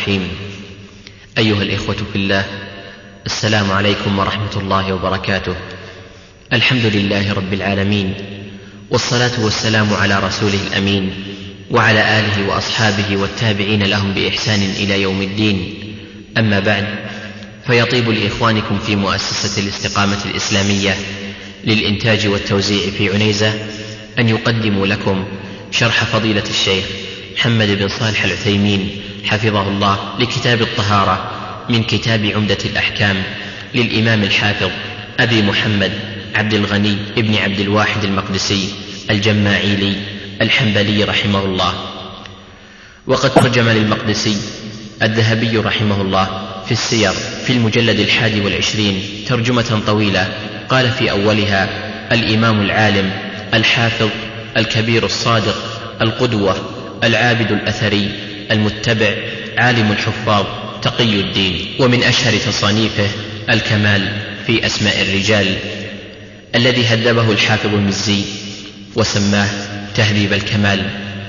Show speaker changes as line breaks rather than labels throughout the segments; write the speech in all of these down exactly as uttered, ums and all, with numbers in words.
الرحيم. أيها الإخوة في الله، السلام عليكم ورحمة الله وبركاته. الحمد لله رب العالمين، والصلاة والسلام على رسوله الأمين وعلى آله وأصحابه والتابعين لهم بإحسان إلى يوم الدين. أما بعد، فيطيب لإخوانكم في مؤسسة الاستقامة الإسلامية للإنتاج والتوزيع في عنيزة أن يقدموا لكم شرح فضيلة الشيخ محمد بن صالح العثيمين حفظه الله لكتاب الطهارة من كتاب عمدة الأحكام للإمام الحافظ أبي محمد عبد الغني ابن عبد الواحد المقدسي الجماعيلي الحنبلي رحمه الله. وقد ترجم للمقدسي الذهبي رحمه الله في السير في المجلد الحادي والعشرين ترجمة طويلة، قال في أولها: الإمام العالم الحافظ الكبير الصادق القدوة العابد الأثري المتبع عالم الحفاظ تقي الدين. ومن أشهر تصانيفه الكمال في أسماء الرجال، الذي هذبه الحافظ المزي وسماه تهذيب الكمال.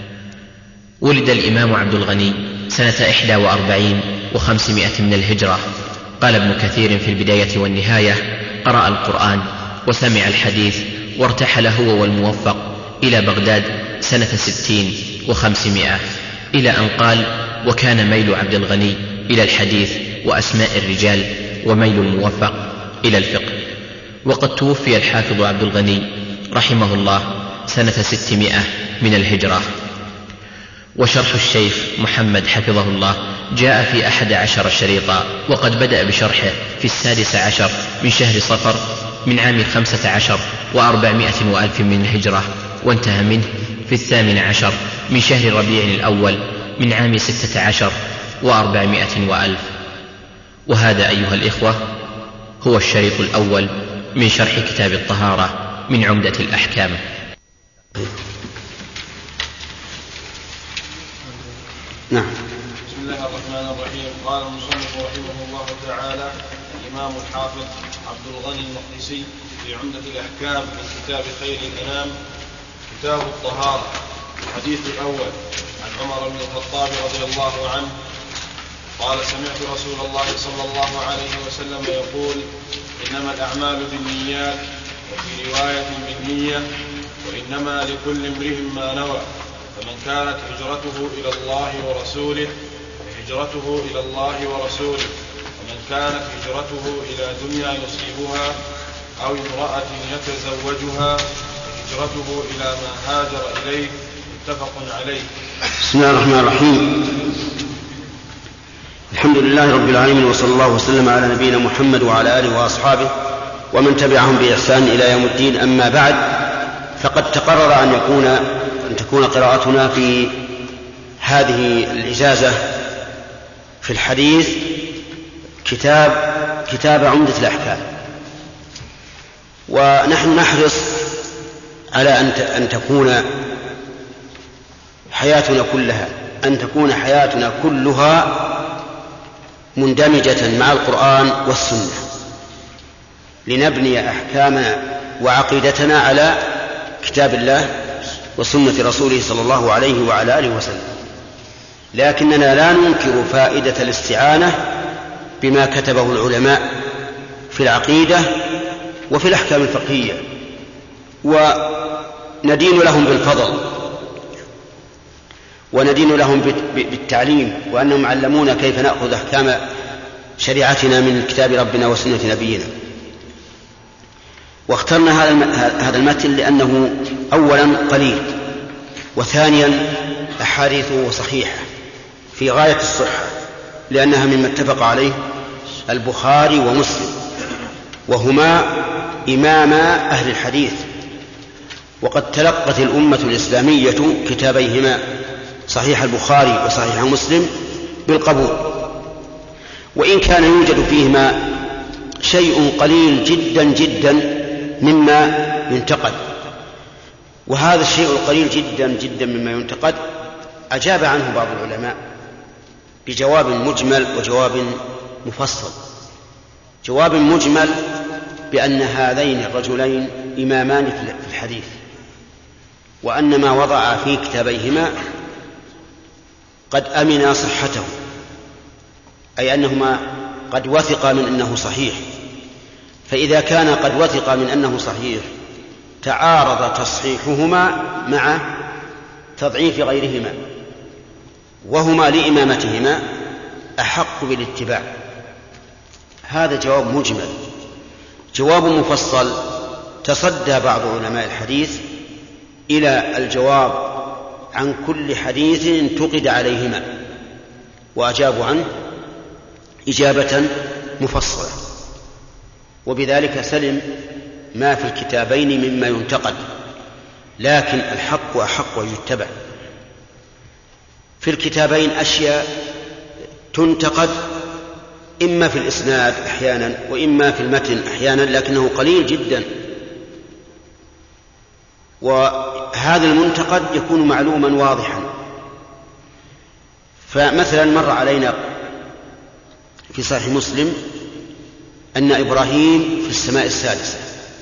ولد الإمام عبد الغني سنة إحدى وأربعين وخمسمائة من الهجرة. قال ابن كثير في البداية والنهاية: قرأ القرآن وسمع الحديث، وارتحل هو والموفق إلى بغداد سنة ستين وخمسمائة، إلى أن قال: وكان ميل عبد الغني إلى الحديث وأسماء الرجال، وميل الموفق إلى الفقه. وقد توفي الحافظ عبد الغني رحمه الله سنة ستمائة من الهجرة. وشرح الشيخ محمد حفظه الله جاء في أحد عشر شريطا، وقد بدأ بشرحه في السادس عشر من شهر صفر من عام خمسة عشر وأربعمائة وألف من الهجرة، وانتهى منه في الثامن عشر من شهر ربيع الأول من عام ستة عشر وأربعمائة وألف. وهذا أيها الإخوة هو الشريط الأول من شرح كتاب الطهارة من عمدة الأحكام.
نعم.
بسم الله الرحمن الرحيم. قال المصنف رحمه الله تعالى: الإمام الحافظ عبد الغني المقدسي في عمدة الأحكام من كتاب خير الأنام كتاب الطهارة. الحديث الأول: عن عمر بن الخطاب رضي الله عنه قال: سمعت رسول الله صلى الله عليه وسلم يقول: إنما الأعمال بالنيات، وفي رواية بالنية، وإنما لكل امرئ ما نوى، فمن كانت هجرته إلى الله ورسوله فهجرته إلى الله ورسوله، ومن كانت هجرته إلى دنيا يصيبها أو امرأة يتزوجها فهجرته إلى ما هاجر إليه. متفق عليه.
بسم الله الرحمن الرحيم. الحمد لله رب العالمين، وصلى الله وسلم على نبينا محمد وعلى آله وأصحابه ومن تبعهم بإحسان إلى يوم الدين. أما بعد، فقد تقرر أن يكون أن تكون قراءتنا في هذه الإجازة في الحديث كتاب كتاب عمدة الأحكام، ونحن نحرص على أن تكون حياتنا كلها أن تكون حياتنا كلها مندمجة مع القرآن والسنة، لنبني أحكامنا وعقيدتنا على كتاب الله وسنة رسوله صلى الله عليه وعلى آله وسلم. لكننا لا ننكر فائدة الاستعانة بما كتبه العلماء في العقيدة وفي الأحكام الفقهية، وندين لهم بالفضل وندين لهم بالتعليم، وأنهم علمونا كيف نأخذ أحكام شريعتنا من كتاب ربنا وسنة نبينا. واخترنا هذا المتن لأنه أولا قليل، وثانيا أحاديثه صحيحة في غاية الصحة، لأنها مما اتفق عليه البخاري ومسلم، وهما إماما أهل الحديث. وقد تلقت الأمة الإسلامية كتابيهما صحيح البخاري وصحيح مسلم بالقبول، وإن كان يوجد فيهما شيء قليل جدا جدا مما ينتقد. وهذا الشيء القليل جدا جدا مما ينتقد أجاب عنه بعض العلماء بجواب مجمل وجواب مفصل. جواب مجمل بأن هذين الرجلين إمامان في الحديث، وأن ما وضع في كتابيهما قد أمن صحته أي أنهما قد وثقا من أنه صحيح. فإذا كان قد وثقا من أنه صحيح تعارض تصحيحهما مع تضعيف غيرهما، وهما لإمامتهما أحق بالاتباع. هذا جواب مجمل. جواب مفصل تصدى بعض علماء الحديث إلى الجواب عن كل حديث انتقد عليهما وأجابوا عنه إجابة مفصلة، وبذلك سلم ما في الكتابين مما ينتقد، لكن الحق أحق ويتبع. في الكتابين أشياء تنتقد إما في الإسناد أحيانا وإما في المتن أحيانا، لكنه قليل جدا، وهذا المنتقد يكون معلوما واضحا. فمثلا مر علينا في صحيح مسلم أن إبراهيم في السماء السادسة،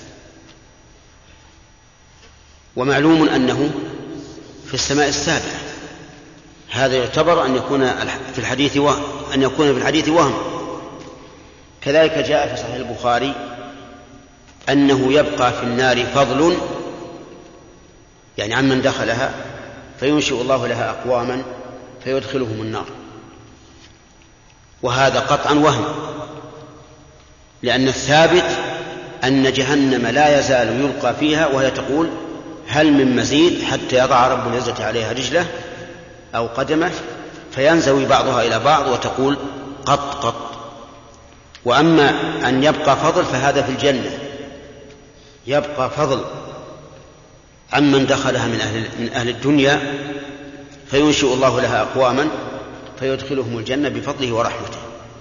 ومعلوم أنه في السماء السابعة، هذا يعتبر أن يكون في الحديث وهم أن يكون في الحديث وهم. كذلك جاء في صحيح البخاري أنه يبقى في النار فضل، يعني عمن دخلها، فينشئ الله لها أقواما فيدخلهم النار، وهذا قطعا وهم، لأن الثابت أن جهنم لا يزال يلقى فيها وهي تقول هل من مزيد، حتى يضع رب العزة عليها رجله أو قدمه فينزوي بعضها إلى بعض وتقول قط قط. وأما أن يبقى فضل فهذا في الجنة، يبقى فضل عمن دخلها من أهل, من أهل الدنيا، فينشئ الله لها أقواما فيدخلهم الجنة بفضله ورحمته.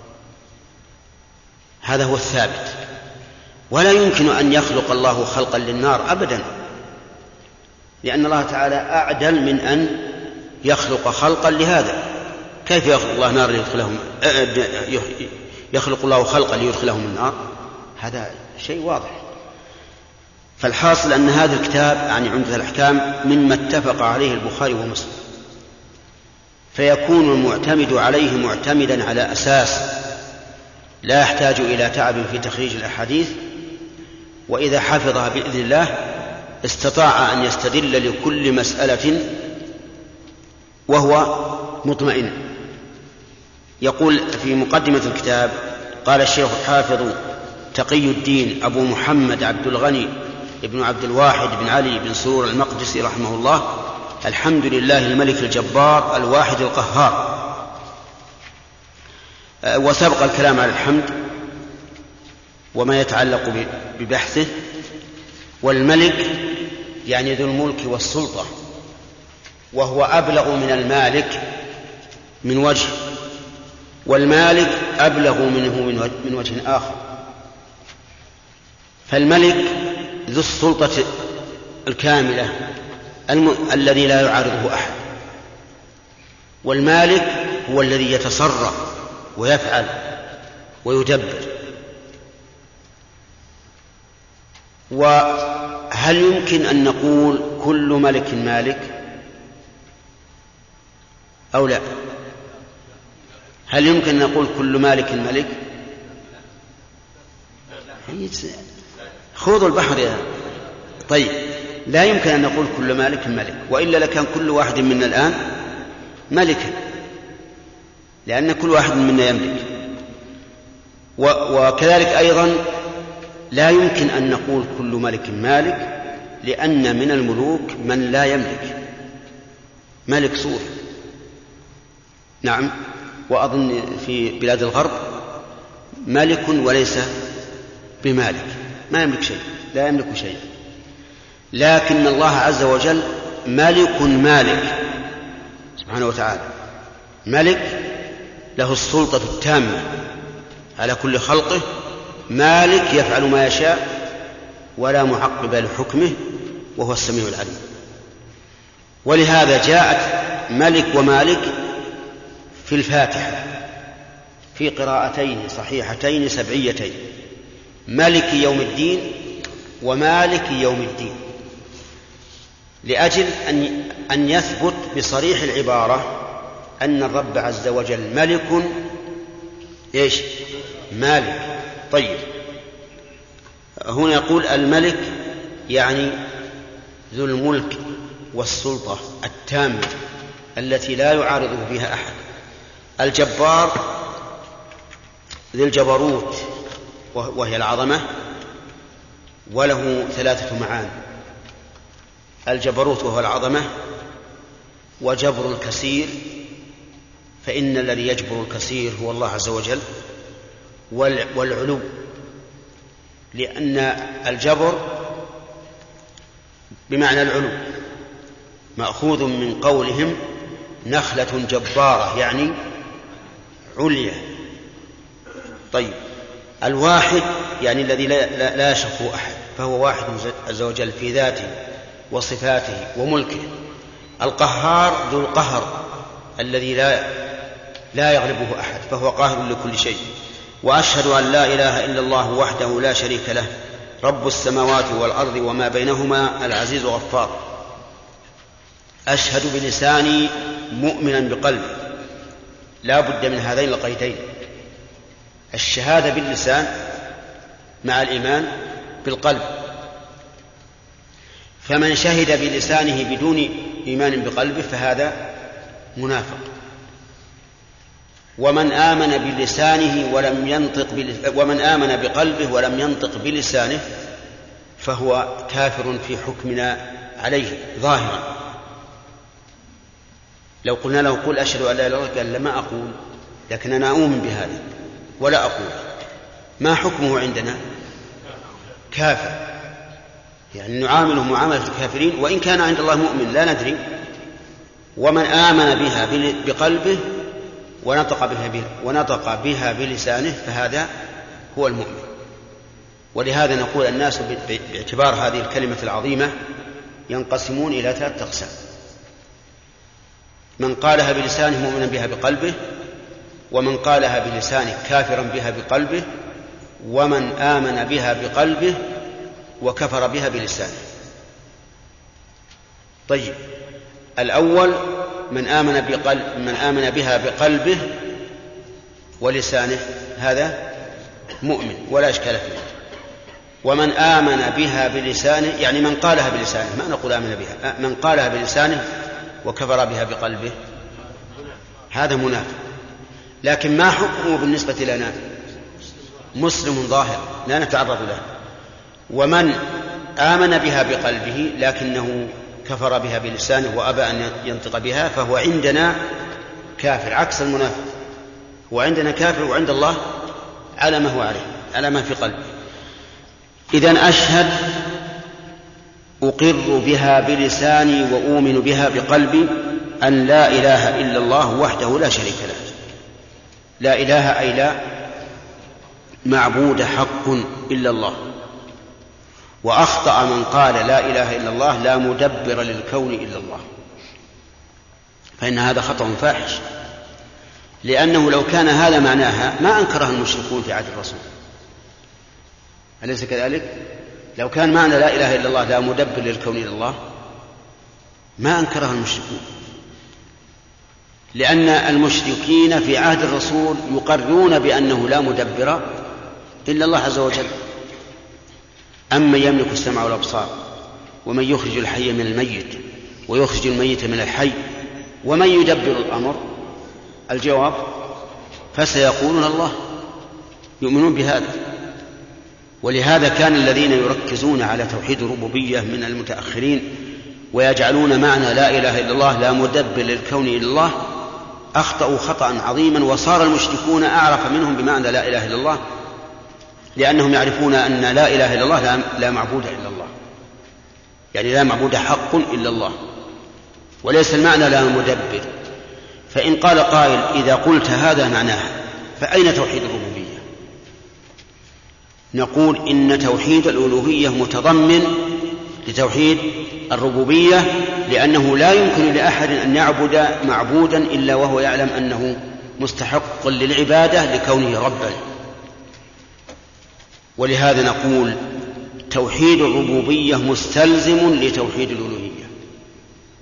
هذا هو الثابت، ولا يمكن أن يخلق الله خلقا للنار أبدا، لأن الله تعالى أعدل من أن يخلق خلقا لهذا. كيف يخلق الله نار ليدخلهم يخلق الله خلقا ليدخلهم النار؟ هذا شيء واضح. فالحاصل أن هذا الكتاب عن عمدة الأحكام مما اتفق عليه البخاري ومسلم، فيكون المعتمد عليه معتمدا على أساس لا يحتاج إلى تعب في تخريج الأحاديث، وإذا حفظها بإذن الله استطاع أن يستدل لكل مسألة وهو مطمئن. يقول في مقدمة الكتاب: قال الشيخ الحافظ تقي الدين أبو محمد عبد الغني ابن عبد الواحد بن علي بن سرور المقدسي رحمه الله: الحمد لله الملك الجبار الواحد القهار. وسبق الكلام على الحمد وما يتعلق ببحثه. والملك يعني ذو الملك والسلطة، وهو أبلغ من المالك من وجه، والمالك أبلغ منه من وجه آخر. فالملك ذو السلطة الكاملة الم... الذي لا يعارضه أحد، والمالك هو الذي يتصرف ويفعل ويدبر. وهل يمكن أن نقول كل ملك مالك أو لا؟ هل يمكن أن نقول كل مالك ملك؟ خوضوا البحر يا طيب. لا يمكن أن نقول كل مالك ملك، وإلا لكان كل واحد منا الآن ملكا، لأن كل واحد منا يملك. وكذلك أيضا لا يمكن أن نقول كل ملك مالك، لأن من الملوك من لا يملك، ملك سور. نعم، وأظن في بلاد الغرب ملك وليس بمالك، ما يملك شيء، لا يملك شيء. لكن الله عز وجل ملك مالك سبحانه وتعالى، ملك له السلطة التامة على كل خلقه، مالك يفعل ما يشاء ولا معقب لحكمه، وهو السميع العليم. ولهذا جاءت ملك ومالك في الفاتحة في قراءتين صحيحتين سبعيتين: ملك يوم الدين ومالك يوم الدين، لأجل أن أن يثبت بصريح العبارة أن الرب عز وجل ملك إيش؟ مالك. طيب، هنا يقول الملك يعني ذو الملك والسلطة التامة التي لا يعارضه بها أحد. الجبار ذي الجبروت وهي العظمة، وله ثلاثة معاني: الجبروت وهو العظمة، وجبر الكثير فإن الذي يجبر الكثير هو الله عز وجل، والعلو، لأن الجبر بمعنى العلو مأخوذ من قولهم نخلة جبارة يعني عليا. طيب، الواحد يعني الذي لا, لا, لا يشركه أحد، فهو واحد عز وجل في ذاته وصفاته وملكه. القهار ذو القهر الذي لا, لا يغلبه أحد، فهو قاهر لكل شيء. وأشهد أن لا إله إلا الله وحده لا شريك له، رب السماوات والأرض وما بينهما، العزيز الغفار. أشهد بلساني مؤمنا بقلبي، لا بد من هذين القيدين: الشهادة باللسان مع الإيمان بالقلب. فمن شهد بلسانه بدون إيمان بقلبه فهذا منافق، ومن آمن بلسانه ولم ينطق ومن آمن بقلبه ولم ينطق بلسانه فهو كافر في حكمنا عليه ظاهرا. لو قلنا له قل أشهد أن لا إله إلا الله قال لما أقول، لكن أنا أؤمن بهذا ولا أقول، ما حكمه عندنا؟ كافر، يعني نعامله معاملة الكافرين وإن كان عند الله مؤمن لا ندري. ومن آمن بها بقلبه ونطق بها, ونطق بها بلسانه فهذا هو المؤمن. ولهذا نقول الناس باعتبار هذه الكلمة العظيمة ينقسمون إلى ثلاثة أقسام: من قالها بلسانه مؤمنا بها بقلبه، ومن قالها بلسانه كافرا بها بقلبه، ومن آمن بها بقلبه وكفر بها بلسانه. طيب، الأول من آمن, بقلب من آمن بها بقلبه ولسانه هذا مؤمن ولا إشكال فيه. ومن آمن بها بلسانه يعني من قالها بلسانه، ما نقول آمن بها، من قالها بلسانه وكفر بها بقلبه هذا منافق. لكن ما حكمه بالنسبة لنا؟ مسلم ظاهر لا نتعرض له. ومن آمن بها بقلبه لكنه كفر بها بلسانه وأبى أن ينطق بها فهو عندنا كافر، عكس المنافق. وعندنا كافر وعند الله على ما هو عليه، على ما في قلبه. إذن أشهد أقر بها بلساني وأؤمن بها بقلبي أن لا إله إلا الله وحده لا شريك له. لا إله أي لا معبود حق إلا الله. وأخطأ من قال لا إله إلا الله لا مدبر للكون إلا الله، فإن هذا خطأ فاحش، لأنه لو كان هذا معناها ما أنكرها المشركون في عهد الرسول، أليس كذلك؟ لو كان معنى لا إله إلا الله لا مدبر للكون إلا الله ما أنكرها المشركون، لأن المشركين في عهد الرسول يقرون بأنه لا مدبر إلا الله عز وجل. أما يملك السمع والأبصار ومن يخرج الحي من الميت ويخرج الميت من الحي ومن يدبر الأمر، الجواب فسيقولون الله، يؤمنون بهذا. ولهذا كان الذين يركزون على توحيد الربوبية من المتأخرين ويجعلون معنى لا إله إلا الله لا مدبر للكون إلا الله أخطأوا خطأ عظيما، وصار المشركون أعرف منهم بمعنى لا إله إلا الله، لأنهم يعرفون أن لا إله إلا الله لا معبود إلا الله، يعني لا معبود حق إلا الله، وليس المعنى لا مدبر. فإن قال قائل إذا قلت هذا معناها فأين توحيد الربوبية؟ نقول إن توحيد الألوهية متضمن لتوحيد الربوبية، لأنه لا يمكن لأحد أن يعبد معبودا إلا وهو يعلم أنه مستحق للعبادة لكونه ربا. ولهذا نقول توحيد الربوبية مستلزم لتوحيد الألوهية،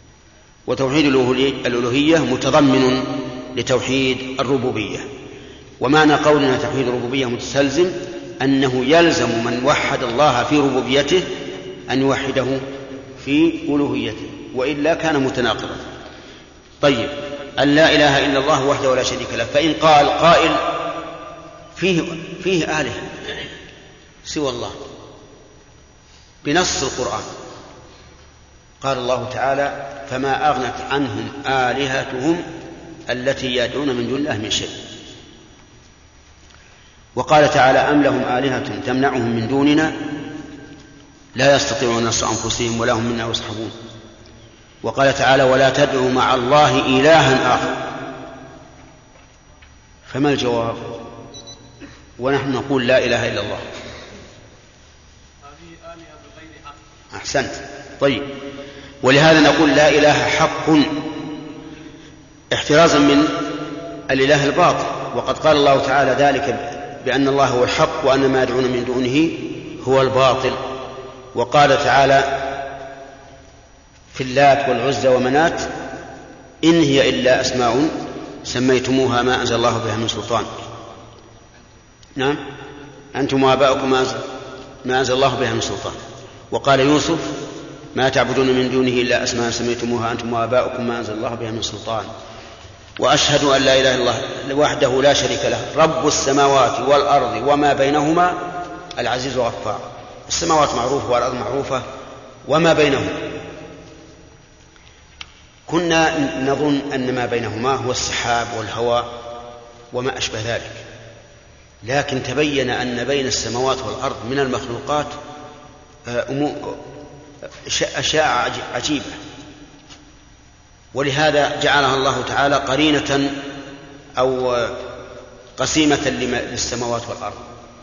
وتوحيد الألوهية متضمن لتوحيد الربوبية. ومعنى قولنا توحيد الربوبية متسلزم أنه يلزم من وحد الله في ربوبيته أن يوحده في ألوهيته، وإلا كان متناقضا. طيب، أن لا إله إلا الله وحده ولا شريك له. فإن قال قائل فيه, فيه آلهة سوى الله بنص القرآن، قال الله تعالى: فما أغنت عنهم آلهتهم التي يدعون من دون الله من شيء. وقال تعالى: أم لهم آلهة تمنعهم من دوننا لا يستطيعون نصر أنفسهم ولا هم منا يصحبون. وقال تعالى: ولا تدعوا مع الله إلها آخر. فما الجواب؟ ونحن نقول لا إله إلا الله. أحسنت. طيب، ولهذا نقول لا إله حق احترازا من الإله الباطل. وقد قال الله تعالى ذلك بأن الله هو الحق وأن ما يدعون من دونه هو الباطل. وقال تعالى في اللات والعزى ومنات: إن هي إلا أسماء سميتموها ما أنزل الله بها من سلطان. نعم، أنتم وآباؤكم ما أنزل الله بها من سلطان. وقال يوسف: ما تعبدون من دونه إلا أسماء سميتموها أنتم وآباؤكم ما أنزل الله بها من سلطان. وأشهد أن لا إله إلا الله وحده لا شريك له رب السماوات والأرض وما بينهما العزيز الغفار. السماوات معروفة والأرض معروفة وما بينهما كنا نظن أن ما بينهما هو السحاب والهواء وما أشبه ذلك، لكن تبين أن بين السماوات والأرض من المخلوقات أشياء عجيبة، ولهذا جعلها الله تعالى قرينة أو قسيمة للسماوات والأرض.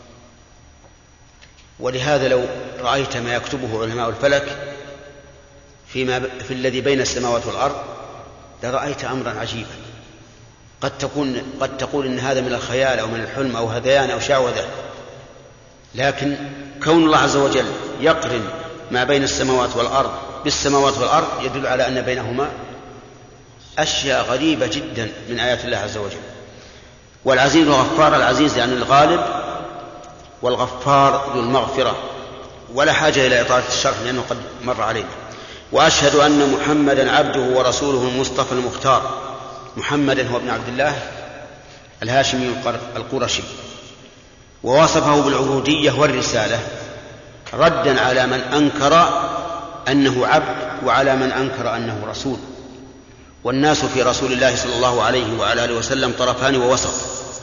ولهذا لو رأيت ما يكتبه علماء الفلك فيما في الذي بين السماوات والأرض لرأيت أمرا عجيبا. قد تكون قد تقول إن هذا من الخيال أو من الحلم أو هذيان أو شعوذة، لكن كون الله عز وجل يقرن ما بين السماوات والأرض بالسماوات والأرض يدل على أن بينهما أشياء غريبة جدا من آيات الله عز وجل. والعزيز الغفار، العزيز يعني الغالب، والغفار ذو المغفرة، ولا حاجة إلى إطالة الشرح لأنه قد مر علينا. وأشهد أن محمدا عبده ورسوله المصطفى المختار. محمدا هو ابن عبد الله الهاشمي القرشي، ووصفه بالعبودية والرسالة ردا على من أنكر أنه عبد وعلى من أنكر أنه رسول. والناس في رسول الله صلى الله عليه وعلى آله وسلم طرفان ووسط،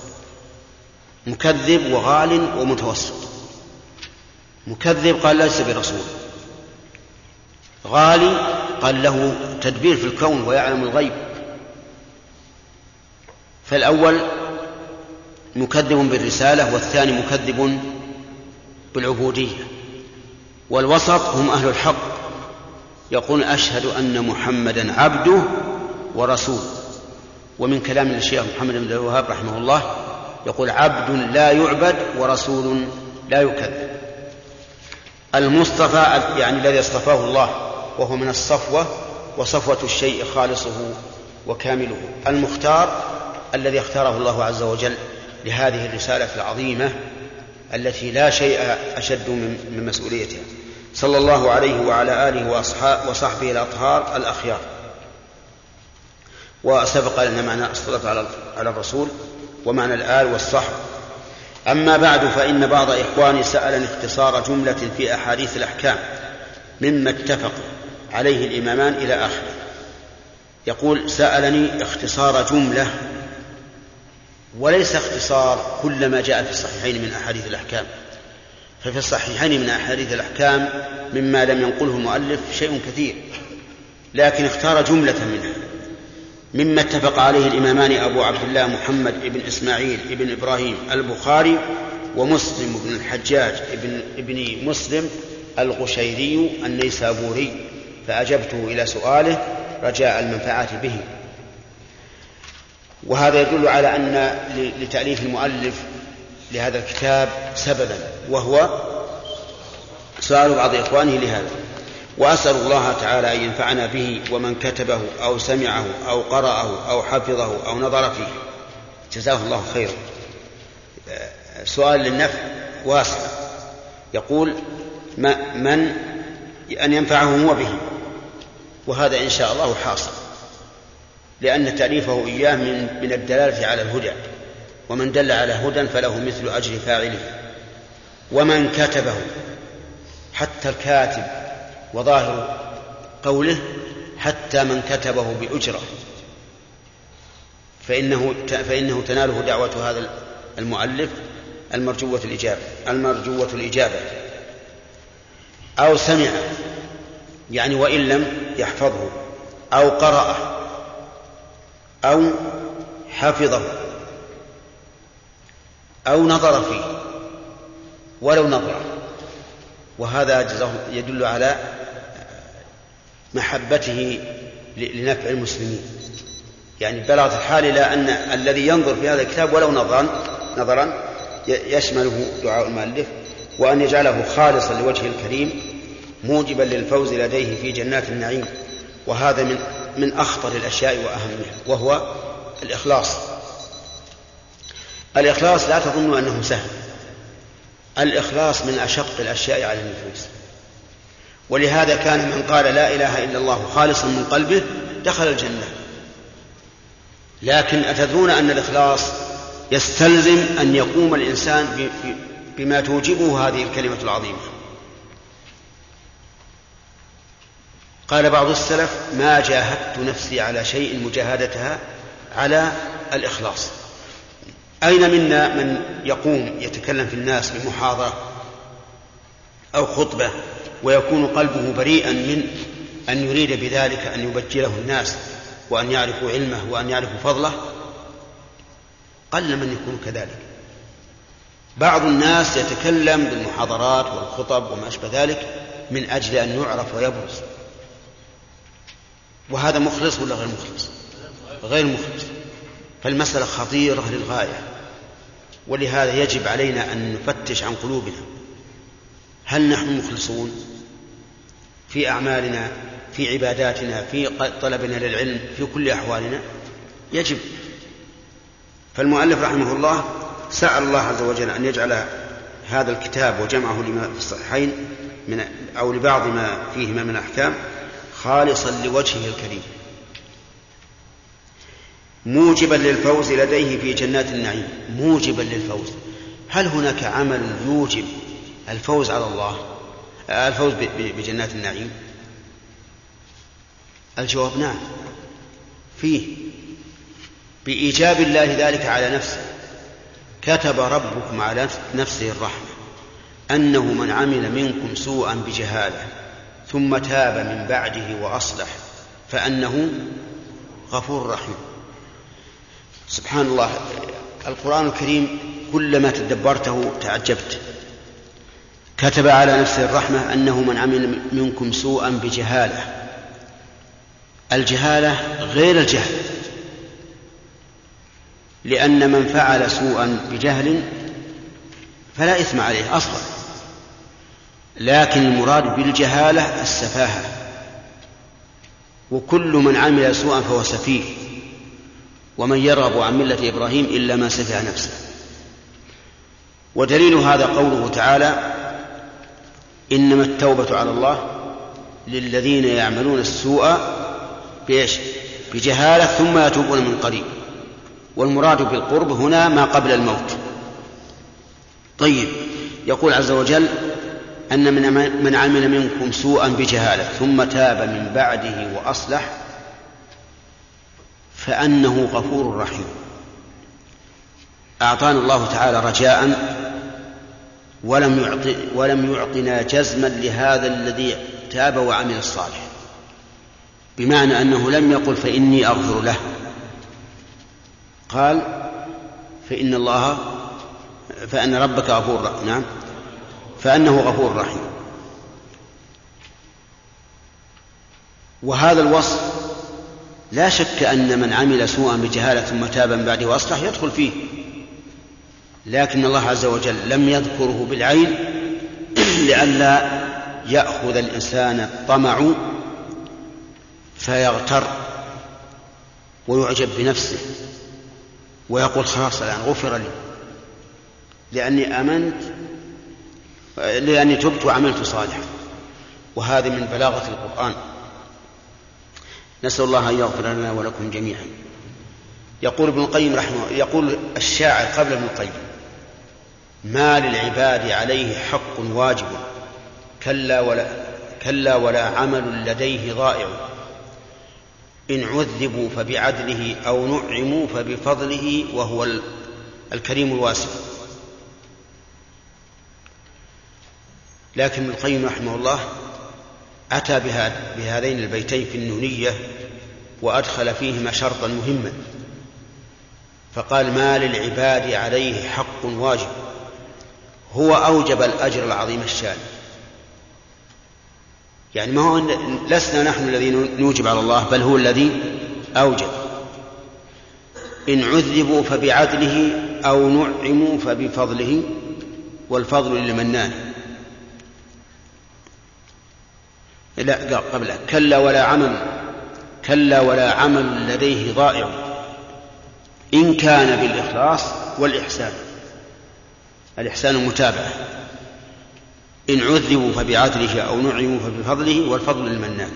مكذب وغال ومتوسط. مكذب قال ليس برسول، غالي قال له تدبير في الكون ويعلم الغيب. فالأول مكذب بالرسالة والثاني مكذب بالعبودية. والوسط هم أهل الحق، يقول أشهد أن محمدا عبده ورسول. ومن كلام الشيخ محمد بن الوهاب رحمه الله يقول عبد لا يعبد ورسول لا يكذب. المصطفى يعني الذي اصطفاه الله، وهو من الصفوة، وصفوة الشيء خالصه وكامله. المختار الذي اختاره الله عز وجل لهذه الرسالة العظيمة التي لا شيء أشد من مسؤوليتها، صلى الله عليه وعلى آله وصحبه الأطهار الأخيار. وسبق لنا معنى الصلاة على الرسول ومعنى الآل والصحب. أما بعد، فإن بعض إخواني سألني اختصار جملة في أحاديث الأحكام مما اتفق عليه الإمامان إلى آخره. يقول سألني اختصار جملة، وليس اختصار كل ما جاء في الصحيحين من أحاديث الأحكام. ففي الصحيحين من أحاديث الأحكام مما لم ينقله المؤلف شيء كثير، لكن اختار جملة منها مما اتفق عليه الإمامان أبو عبد الله محمد ابن إسماعيل ابن إبراهيم البخاري ومسلم بن الحجاج ابن, ابن مسلم القشيري النيسابوري، فأجبته إلى سؤاله رجاء المنفعة به. وهذا يدل على أن لتأليف المؤلف لهذا الكتاب سببا، وهو سؤال بعض إخوانه لهذا. وأسأل الله تعالى أن ينفعنا به ومن كتبه أو سمعه أو قرأه أو حفظه أو نظر فيه، جزاه الله خيرا. سؤال للنفع واسع، يقول من أن ينفعه هو به، وهذا إن شاء الله حاصل، لأن تأليفه إياه من الدلالة على الهدى، ومن دل على هدى فله مثل أجر فاعله. ومن كتبه، حتى الكاتب، وظاهر قوله حتى من كتبه بأجرة، فإنه, فإنه تناله دعوة هذا المؤلف المرجوة الإجابة, المرجوة الإجابة. أو سمع، يعني وإن لم يحفظه، أو قرأه، أو حفظه، أو نظر فيه ولو نظره، وهذا يدل على محبته لنفع المسلمين، يعني بلغت الحال إلى أن الذي ينظر في هذا الكتاب ولو نظرا نظرا يشمله دعاء المؤلف، وأن يجعله خالصا لوجه الكريم موجبا للفوز لديه في جنات النعيم. وهذا من من أخطر الأشياء وأهمها، وهو الإخلاص. الإخلاص لا تظن أنه سهل، الإخلاص من أشق الأشياء على النفوس، ولهذا كان من قال لا إله إلا الله خالصا من قلبه دخل الجنة. لكن أتدرون أن الإخلاص يستلزم أن يقوم الإنسان بما توجبه هذه الكلمة العظيمة. قال بعض السلف: ما جاهدت نفسي على شيء مجاهدتها على الإخلاص. أين منا من يقوم يتكلم في الناس بمحاضرة أو خطبة ويكون قلبه بريئا من أن يريد بذلك أن يبجله الناس وأن يعرفوا علمه وأن يعرفوا فضله؟ قل من يكون كذلك. بعض الناس يتكلم بالمحاضرات والخطب وما أشبه ذلك من أجل أن يعرف ويبرز، وهذا مخلص ولا غير مخلص؟ غير مخلص. فالمسألة خطيرة للغاية، ولهذا يجب علينا أن نفتش عن قلوبنا، هل نحن مخلصون في أعمالنا، في عباداتنا، في طلبنا للعلم، في كل أحوالنا؟ يجب. فالمؤلف رحمه الله سأل الله عز وجل أن يجعل هذا الكتاب وجمعه لما في الصحيحين من أو لبعض ما فيهما من أحكام خالصا لوجهه الكريم، موجبا للفوز لديه في جنات النعيم. موجبا للفوز، هل هناك عمل يوجب الفوز على الله، الفوز بجنات النعيم؟ الجواب نعم، فيه، بإيجاب الله ذلك على نفسه. كتب ربكم على نفسه الرحمة أنه من عمل منكم سوءا بجهالة ثم تاب من بعده وأصلح فأنه غفور رحيم. سبحان الله، القرآن الكريم كلما تدبرته تعجبت. كتب على نفسه الرحمة أنه من عمل منكم سوءا بجهالة. الجهالة غير الجهل، لأن من فعل سوءا بجهل فلا إثم عليه أصلا، لكن المراد بالجهالة السفاهة، وكل من عمل سوءا فهو سفيه، ومن يرغب عن ملة إبراهيم إلا من سفه نفسه. ودليل هذا قوله تعالى: إنما التوبة على الله للذين يعملون السوء بإيش؟ بجهالة ثم يتوبون من قريب. والمراد بالقرب هنا ما قبل الموت. طيب، يقول عز وجل أن من عمل منكم سوءا بجهالة ثم تاب من بعده وأصلح فأنه غفور رحيم. أعطانا الله تعالى رجاء ولم يعطي ولم يعطنا جزما لهذا الذي تاب وعمل الصالح، بمعنى أنه لم يقل فإني أغفر له، قال فإن الله فأن ربك غفور رحيم. نعم، فأنه غفور رحيم. وهذا الوصف لا شك أن من عمل سوءا بجهالة ثم تاب من بعده وأصلح يدخل فيه، لكن الله عز وجل لم يذكره بالعين لئلا يأخذ الإنسان الطمع فيغتر ويعجب بنفسه ويقول خلاص الآن غفر لي. لأني آمنت لأني تبت وعملت صالحا. وهذه من بلاغة القرآن. نسأل الله أن يغفر لنا ولكم جميعا. يقول ابن القيم رحمه يقول الشاعر قبل ابن القيم: ما للعباد عليه حق واجب كلا ولا, كلا ولا عمل لديه ضائع، إن عذبوا فبعدله أو نعموا فبفضله وهو الكريم الواسع. لكن ابن القيم رحمه الله أتى بهذين البيتين في النونية وأدخل فيهما شرطا مهما، فقال: ما للعباد عليه حق واجب. هو أوجب الأجر العظيم الشان، يعني ما هو لسنا نحن الذين نوجب على الله، بل هو الذي أوجب. إن عذبوا فبعدله أو نعموا فبفضله والفضل للمنان. لا قبل كلا ولا عمل كلا ولا عمل لديه ضائع إن كان بالإخلاص والإحسان. الإحسان المتابعة. إن عذبوا فبعدله أو نعموا فبفضله والفضل للمنان.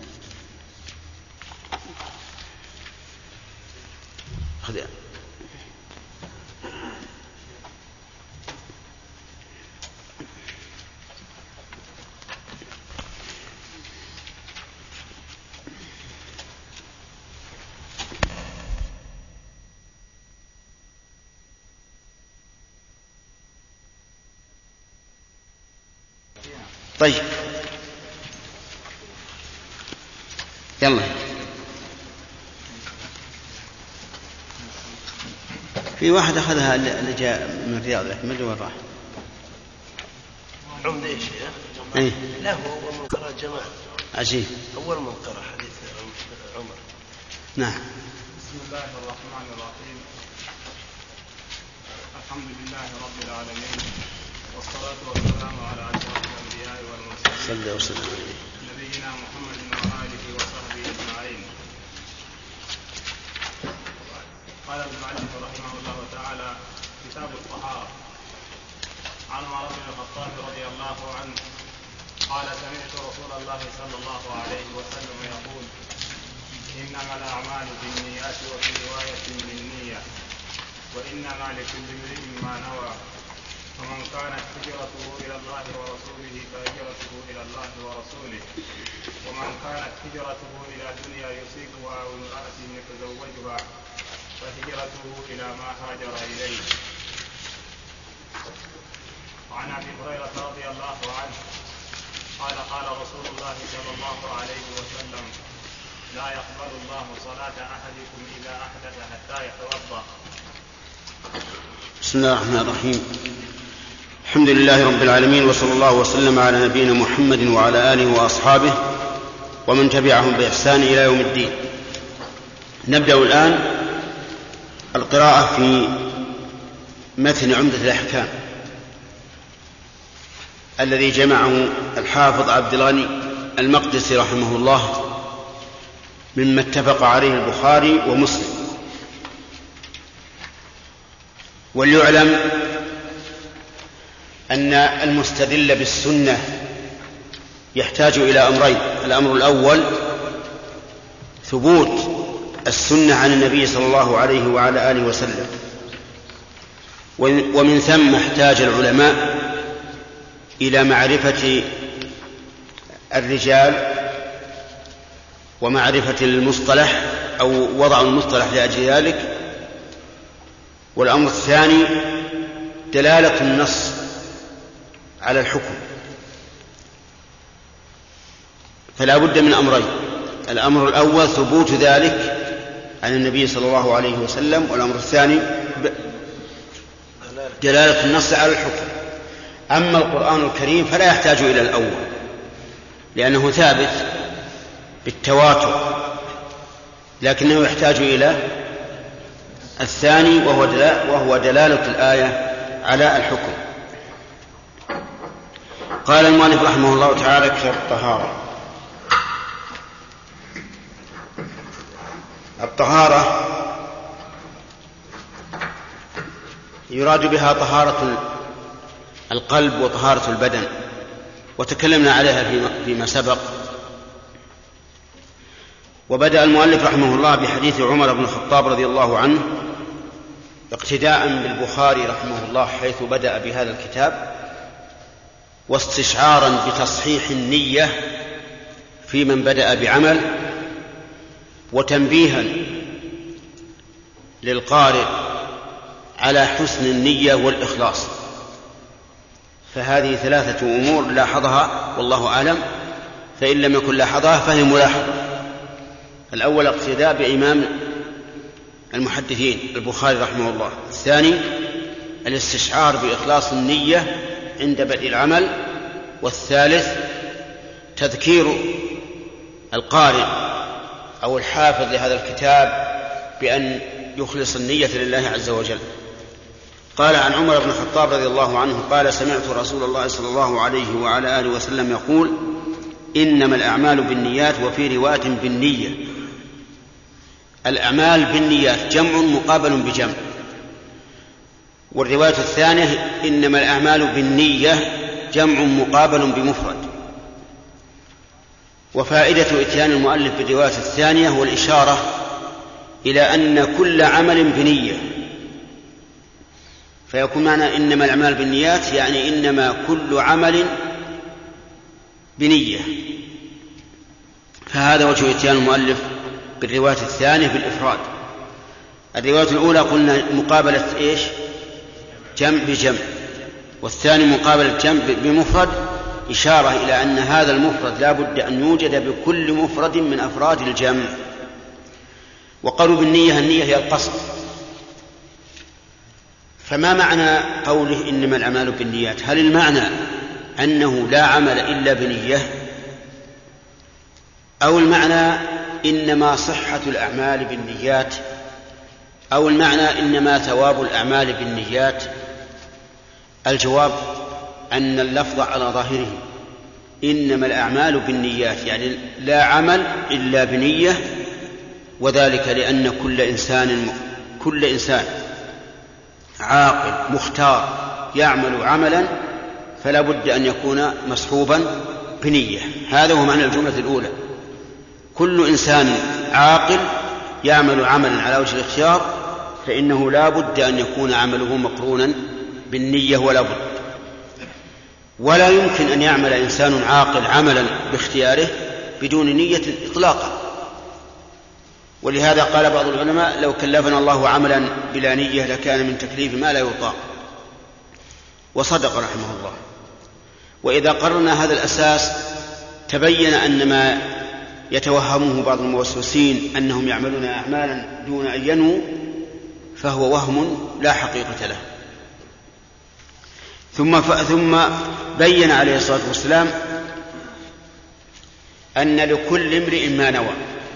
طيب يلا في واحد أخذها اللي جاء من الرياض لكن ما أدري وين راح.
عمد إيش يا؟
إيه؟
لا هو أول من قرأ جماعة.
عجيب.
أول من قرأ حديث عمر.
نعم.
بسم الله الرحمن الرحيم. الحمد لله رب العالمين، والصلاة والسلام على أشرف الأنبياء والمرسلين
صلى الله وسلم
نبينا محمد وآله وصحبه أجمعين. قال المؤلف رحمه الله تعالى: كتاب الطهارة. عن عمر بن الخطاب رضي الله عنه قال: سمعت رسول الله صلى الله عليه وسلم يقول: إنما الأعمال بالنيات وفي رواية بالنية وإنما لكل امرئ ما نوى، فمن كانت هجرته إلى الله ورسوله فهجرته إلى الله ورسوله، ومن كانت هجرته إلى دنيا يصيبها أو امرأة يتزوجها فهجرته إلى ما هاجر إليه. وعن أبي هريرة رضي الله عنه قال: قال رسول الله صلى الله عليه وسلم: لا يقبل الله صلاة أحدكم إذا أحدث حتى يتوضأ.
بسم الله الرحمن الرحيم. الحمد لله رب العالمين، وصلى الله وسلم على نبينا محمد وعلى آله وأصحابه ومن تبعهم بإحسان إلى يوم الدين. نبدأ الآن القراءة في متن عمدة الأحكام الذي جمعه الحافظ عبد الغني المقدسي رحمه الله مما اتفق عليه البخاري ومسلم. وليعلم أن المستدل بالسنة يحتاج إلى أمرين: الأمر الأول ثبوت السنة عن النبي صلى الله عليه وعلى آله وسلم، ومن ثم احتاج العلماء إلى معرفة الرجال ومعرفة المصطلح أو وضع المصطلح لأجل ذلك. والأمر الثاني دلالة النص على الحكم. فلا بد من أمرين: الأمر الأول ثبوت ذلك عن النبي صلى الله عليه وسلم، والأمر الثاني دلالة النص على الحكم. أما القرآن الكريم فلا يحتاج إلى الأول لأنه ثابت بالتواتر، لكنه يحتاج إلى الثاني وهو دلالة الآية على الحكم. قال المؤلف رحمه الله تعالى: كتاب الطهارة. الطهارة يراد بها طهارة القلب وطهارة البدن، وتكلمنا عليها فيما سبق. وبدأ المؤلف رحمه الله بحديث عمر بن الخطاب رضي الله عنه اقتداء بالبخاري رحمه الله حيث بدأ بهذا الكتاب، واستشعارا بتصحيح النية في من بدأ بعمل، وتنبيها للقارئ على حسن النية والإخلاص. فهذه ثلاثة أمور لاحظها والله أعلم، فإن لم يكن لاحظها فهي ملاحظة. الأول اقتداء بإمام المحدثين البخاري رحمه الله. الثاني الاستشعار بإخلاص النية عند بدء العمل. والثالث تذكير القارئ أو الحافظ لهذا الكتاب بأن يخلص النية لله عز وجل. قال عن عمر بن الخطاب رضي الله عنه قال: سمعت رسول الله صلى الله عليه وعلى آله وسلم يقول: إنما الأعمال بالنيات، وفي رواية بالنية. الأعمال بالنيات جمع مقابل بجمع، والرواية الثانية إنما الأعمال بالنية جمع مقابل بمفرد. وفائدة إتيان المؤلف بالرواية الثانية هو الإشارة إلى أن كل عمل بنية، فيكون معنى إنما الأعمال بالنيات يعني إنما كل عمل بنية. فهذا وجه إتيان المؤلف بالرواية الثانية بالإفراد. الرواية الأولى قلنا مقابلة إيش؟ جمع بجمع، والثاني مقابلة جمع بمفرد، إشارة إلى أن هذا المفرد لا بد أن يوجد بكل مفرد من أفراد الجمع. وقالوا بالنية، النية هي القصد. فما معنى قوله إنما الأعمال بالنيات؟ هل المعنى أنه لا عمل إلا بنية، أو المعنى إنما صحة الأعمال بالنيات، أو المعنى إنما ثواب الأعمال بالنيات؟ الجواب أن اللفظ على ظاهره إنما الأعمال بالنيات، يعني لا عمل إلا بنية، وذلك لأن كل إنسان كل إنسان عاقل مختار يعمل عملا فلا بد أن يكون مصحوبا بنية. هذا هو معنى الجملة الأولى. كل إنسان عاقل يعمل عملا على وجه الاختيار فإنه لا بد أن يكون عمله مقرونا بالنية، ولا بد. ولا يمكن أن يعمل إنسان عاقل عملا باختياره بدون نية إطلاقا. ولهذا قال بعض العلماء: لو كلفنا الله عملا بلا نية لكان من تكليف ما لا يطاق. وصدق رحمه الله. وإذا قررنا هذا الأساس تبين أن ما يتوهمه بعض الموسوسين أنهم يعملون أعمالا دون أن ينووا فهو وهم لا حقيقة له. ثم ثم بين عليه الصلاة والسلام أن لكل امرئ ما نوى،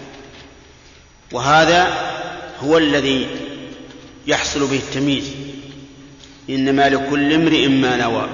وهذا هو الذي يحصل به التمييز. إنما لكل امرئ ما نوى.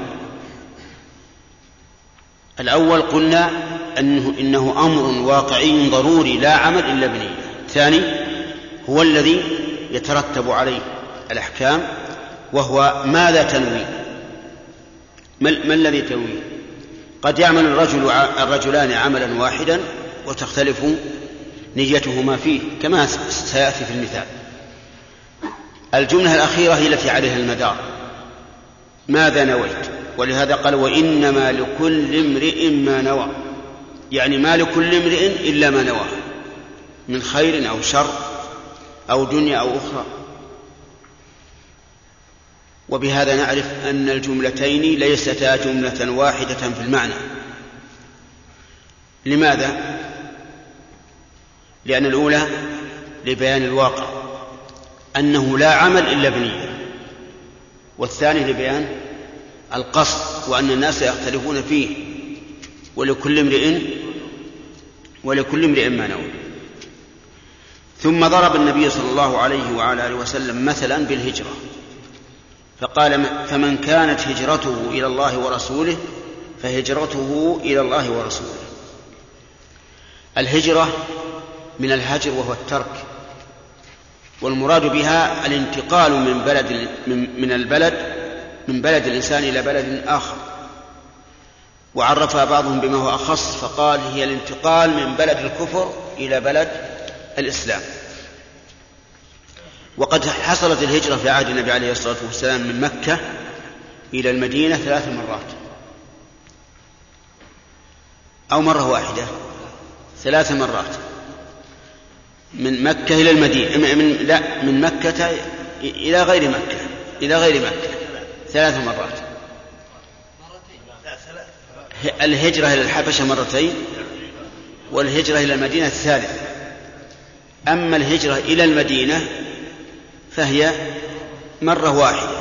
الأول قلنا أنه إنه أمر واقعي ضروري لا عمل إلا بنية. الثاني هو الذي يترتب عليه الأحكام، وهو ماذا تنوي، ما الذي تنوي. قد يعمل الرجل الرجلان عملا واحدا وتختلف نيتهما فيه كما سيأتي في المثال. الجملة الأخيرة هي التي عليها المدار، ماذا نويت. ولهذا قال: وإنما لكل امرئ ما نوى، يعني ما لكل امرئ إلا ما نوى من خير أو شر أو دنيا أو أخرى. وبهذا نعرف أن الجملتين ليستا جملة واحدة في المعنى. لماذا؟ لأن الأولى لبيان الواقع أنه لا عمل إلا بنية، والثاني لبيان القصد وأن الناس يختلفون فيه. ولكل امرئ ولكل امرئ ما نوى. ثم ضرب النبي صلى الله عليه وعلى آله وسلم مثلا بالهجرة فقال: فمن كانت هجرته إلى الله ورسوله فهجرته إلى الله ورسوله. الهجرة من الهجر وهو الترك، والمراد بها الانتقال من بلد من البلد من بلد الإنسان إلى بلد آخر، وعرفها بعضهم بما هو أخص فقال هي الانتقال من بلد الكفر إلى بلد الإسلام. وقد حصلت الهجرة في عهد النبي عليه الصلاة والسلام من مكة إلى المدينة ثلاث مرات أو مرة واحدة، ثلاث مرات، من مكة إلى المدينة من لا من مكة إلى غير مكة إلى غير مكة ثلاث مرات. الهجرة إلى الحبشة مرتين، والهجرة إلى المدينة الثالثة. أما الهجرة إلى المدينة فهي مرة واحدة.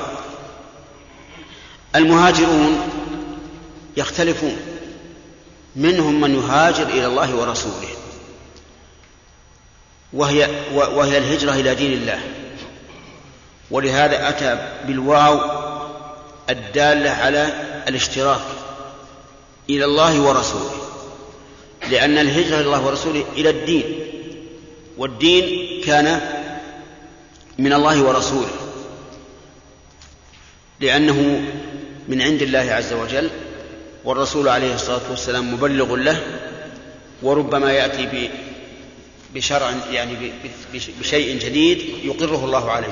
المهاجرون يختلفون، منهم من يهاجر إلى الله ورسوله وهي, وهي الهجرة إلى دين الله، ولهذا أتى بالواو الدالة على الاشتراك إلى الله ورسوله، لأن الهجرة إلى الله ورسوله إلى الدين، والدين كان من الله ورسوله لأنه من عند الله عز وجل، والرسول عليه الصلاة والسلام مبلغ له، وربما يأتي بشرع يعني بشيء جديد يقره الله عليه.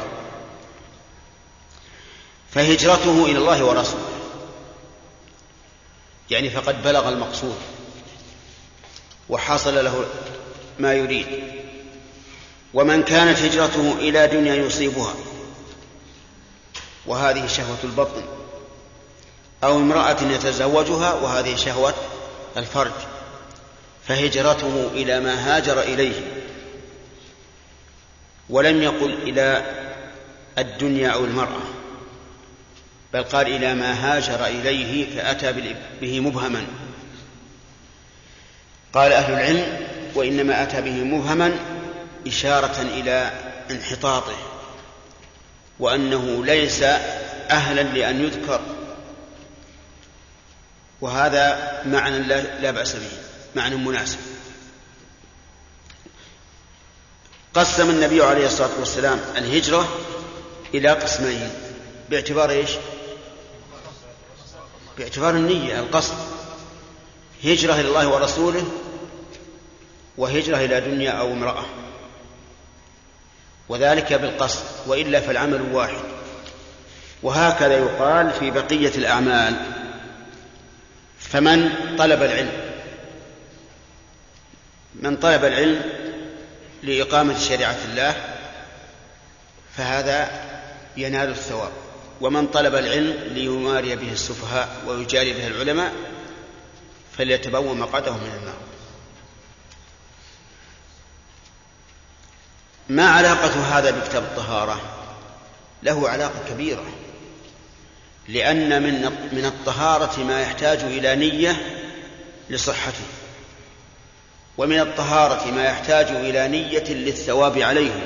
فهجرته إلى الله ورسوله يعني فقد بلغ المقصود وحصل له ما يريد. ومن كانت هجرته إلى دنيا يصيبها، وهذه شهوة البطن، أو امرأة يتزوجها، وهذه شهوة الفرج، فهجرته إلى ما هاجر إليه. ولم يقل إلى الدنيا أو المرأة، بل قال إلى ما هاجر إليه، فأتى به مبهما. قال أهل العلم وإنما أتى به مبهما إشارة إلى انحطاطه، وأنه ليس أهلا لأن يذكر، وهذا معنى لا بأس به، معنى مناسب. قسم النبي عليه الصلاة والسلام الهجرة إلى قسمين باعتبار إيش؟ باعتبار النية، القصد، هجرة إلى الله ورسوله، وهجرة إلى دنيا أو امرأة، وذلك بالقصد، وإلا فالعمل واحد. وهكذا يقال في بقية الأعمال. فمن طلب العلم من طلب العلم لإقامة شريعة الله فهذا ينال الثواب، ومن طلب العلم ليماري به السفهاء ويجاري به العلماء فليتبوأ مقعده من النار. ما علاقة هذا بكتاب الطهارة؟ له علاقة كبيرة، لأن من من الطهارة ما يحتاج إلى نية لصحته، ومن الطهارة ما يحتاج إلى نية للثواب عليه.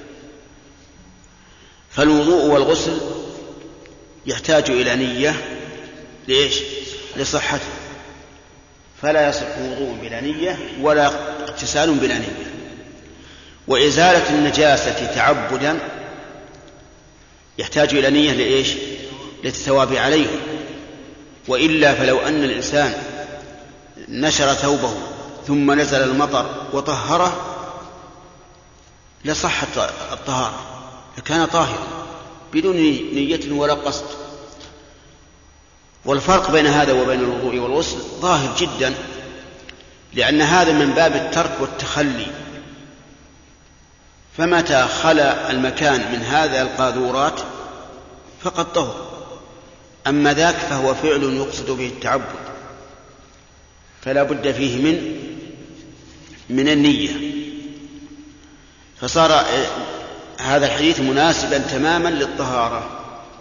فالوضوء والغسل يحتاج إلى نية لإيش؟ لصحته، فلا يصح وضوء بلا نية ولا اغتسال بلا نية. وإزالة النجاسة تعبدا يحتاج إلى نية لإيش؟ للثواب عليه، وإلا فلو أن الإنسان نشر ثوبه ثم نزل المطر وطهره لصح الطهارة، لكان طاهرا بدون نية ولا قصد. والفرق بين هذا وبين الوضوء والغسل ظاهر جدا، لأن هذا من باب الترك والتخلي، فمتى خلا المكان من هذا القاذورات فقد طهر. أما ذاك فهو فعل يقصد به التعبد، فلا بد فيه من من النية. فصار هذا الحديث مناسبا تماما للطهارة.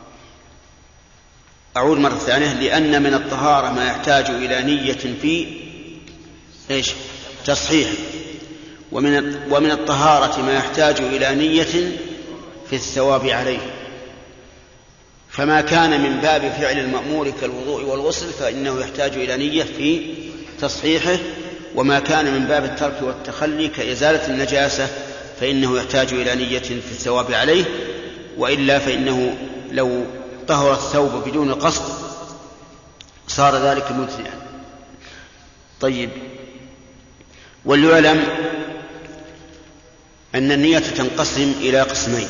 أعود مرة ثانية، لأن من الطهارة ما يحتاج إلى نية في إيش؟ تصحيح، ومن ومن الطهارة ما يحتاج إلى نية في الثواب عليه. فما كان من باب فعل المأمور كالوضوء والغسل فإنه يحتاج إلى نية في تصحيحه، وما كان من باب الترك والتخلي كإزالة النجاسة فإنه يحتاج إلى نية في الثواب عليه، وإلا فإنه لو طهر الثوب بدون قصد صار ذلك مجزئا. طيب، وليعلم أن النية تنقسم إلى قسمين: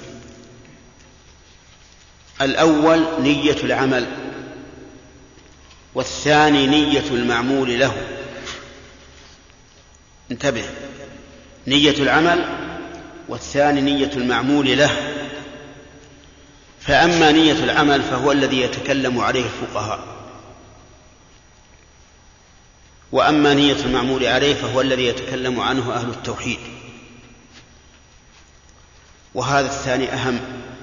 الأول نية العمل، والثاني نية المعمول له. انتبه، نية العمل والثاني نية المعمول له. فأما نية العمل فهو الذي يتكلم عليه الفقهاء، وأما نية المعمول عليه فهو الذي يتكلم عنه أهل التوحيد، وهذا الثاني أهم.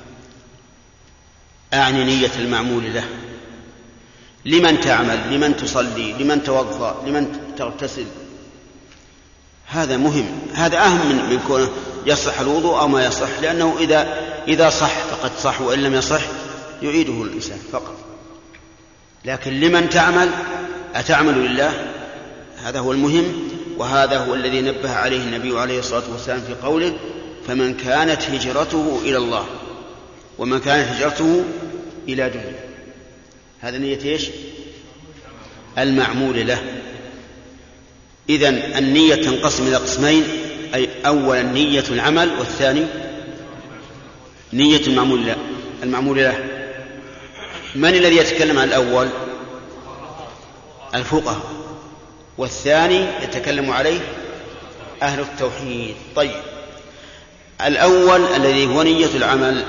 أعني نية المعمول له. لمن تعمل؟ لمن تصلي؟ لمن توضأ؟ لمن تغتسل؟ هذا مهم، هذا أهم من, من كونه يصح الوضوء أو ما يصح، لأنه إذا, إذا صح فقد صح، وإن لم يصح يعيده الإنسان فقط. لكن لمن تعمل؟ أتعمل لله؟ هذا هو المهم، وهذا هو الذي نبه عليه النبي عليه الصلاة والسلام في قوله: فمن كانت هجرته إلى الله ومن كانت هجرته إلى دنيا. هذا نية إيش؟ المعمول له. إذن النية تنقسم إلى قسمين: أي أولا نية العمل، والثاني نية المعمول له. المعمول له من الذي يتكلم عن الأول؟ الفقهاء، والثاني يتكلم عليه أهل التوحيد. طيب، الأول الذي هو نية العمل،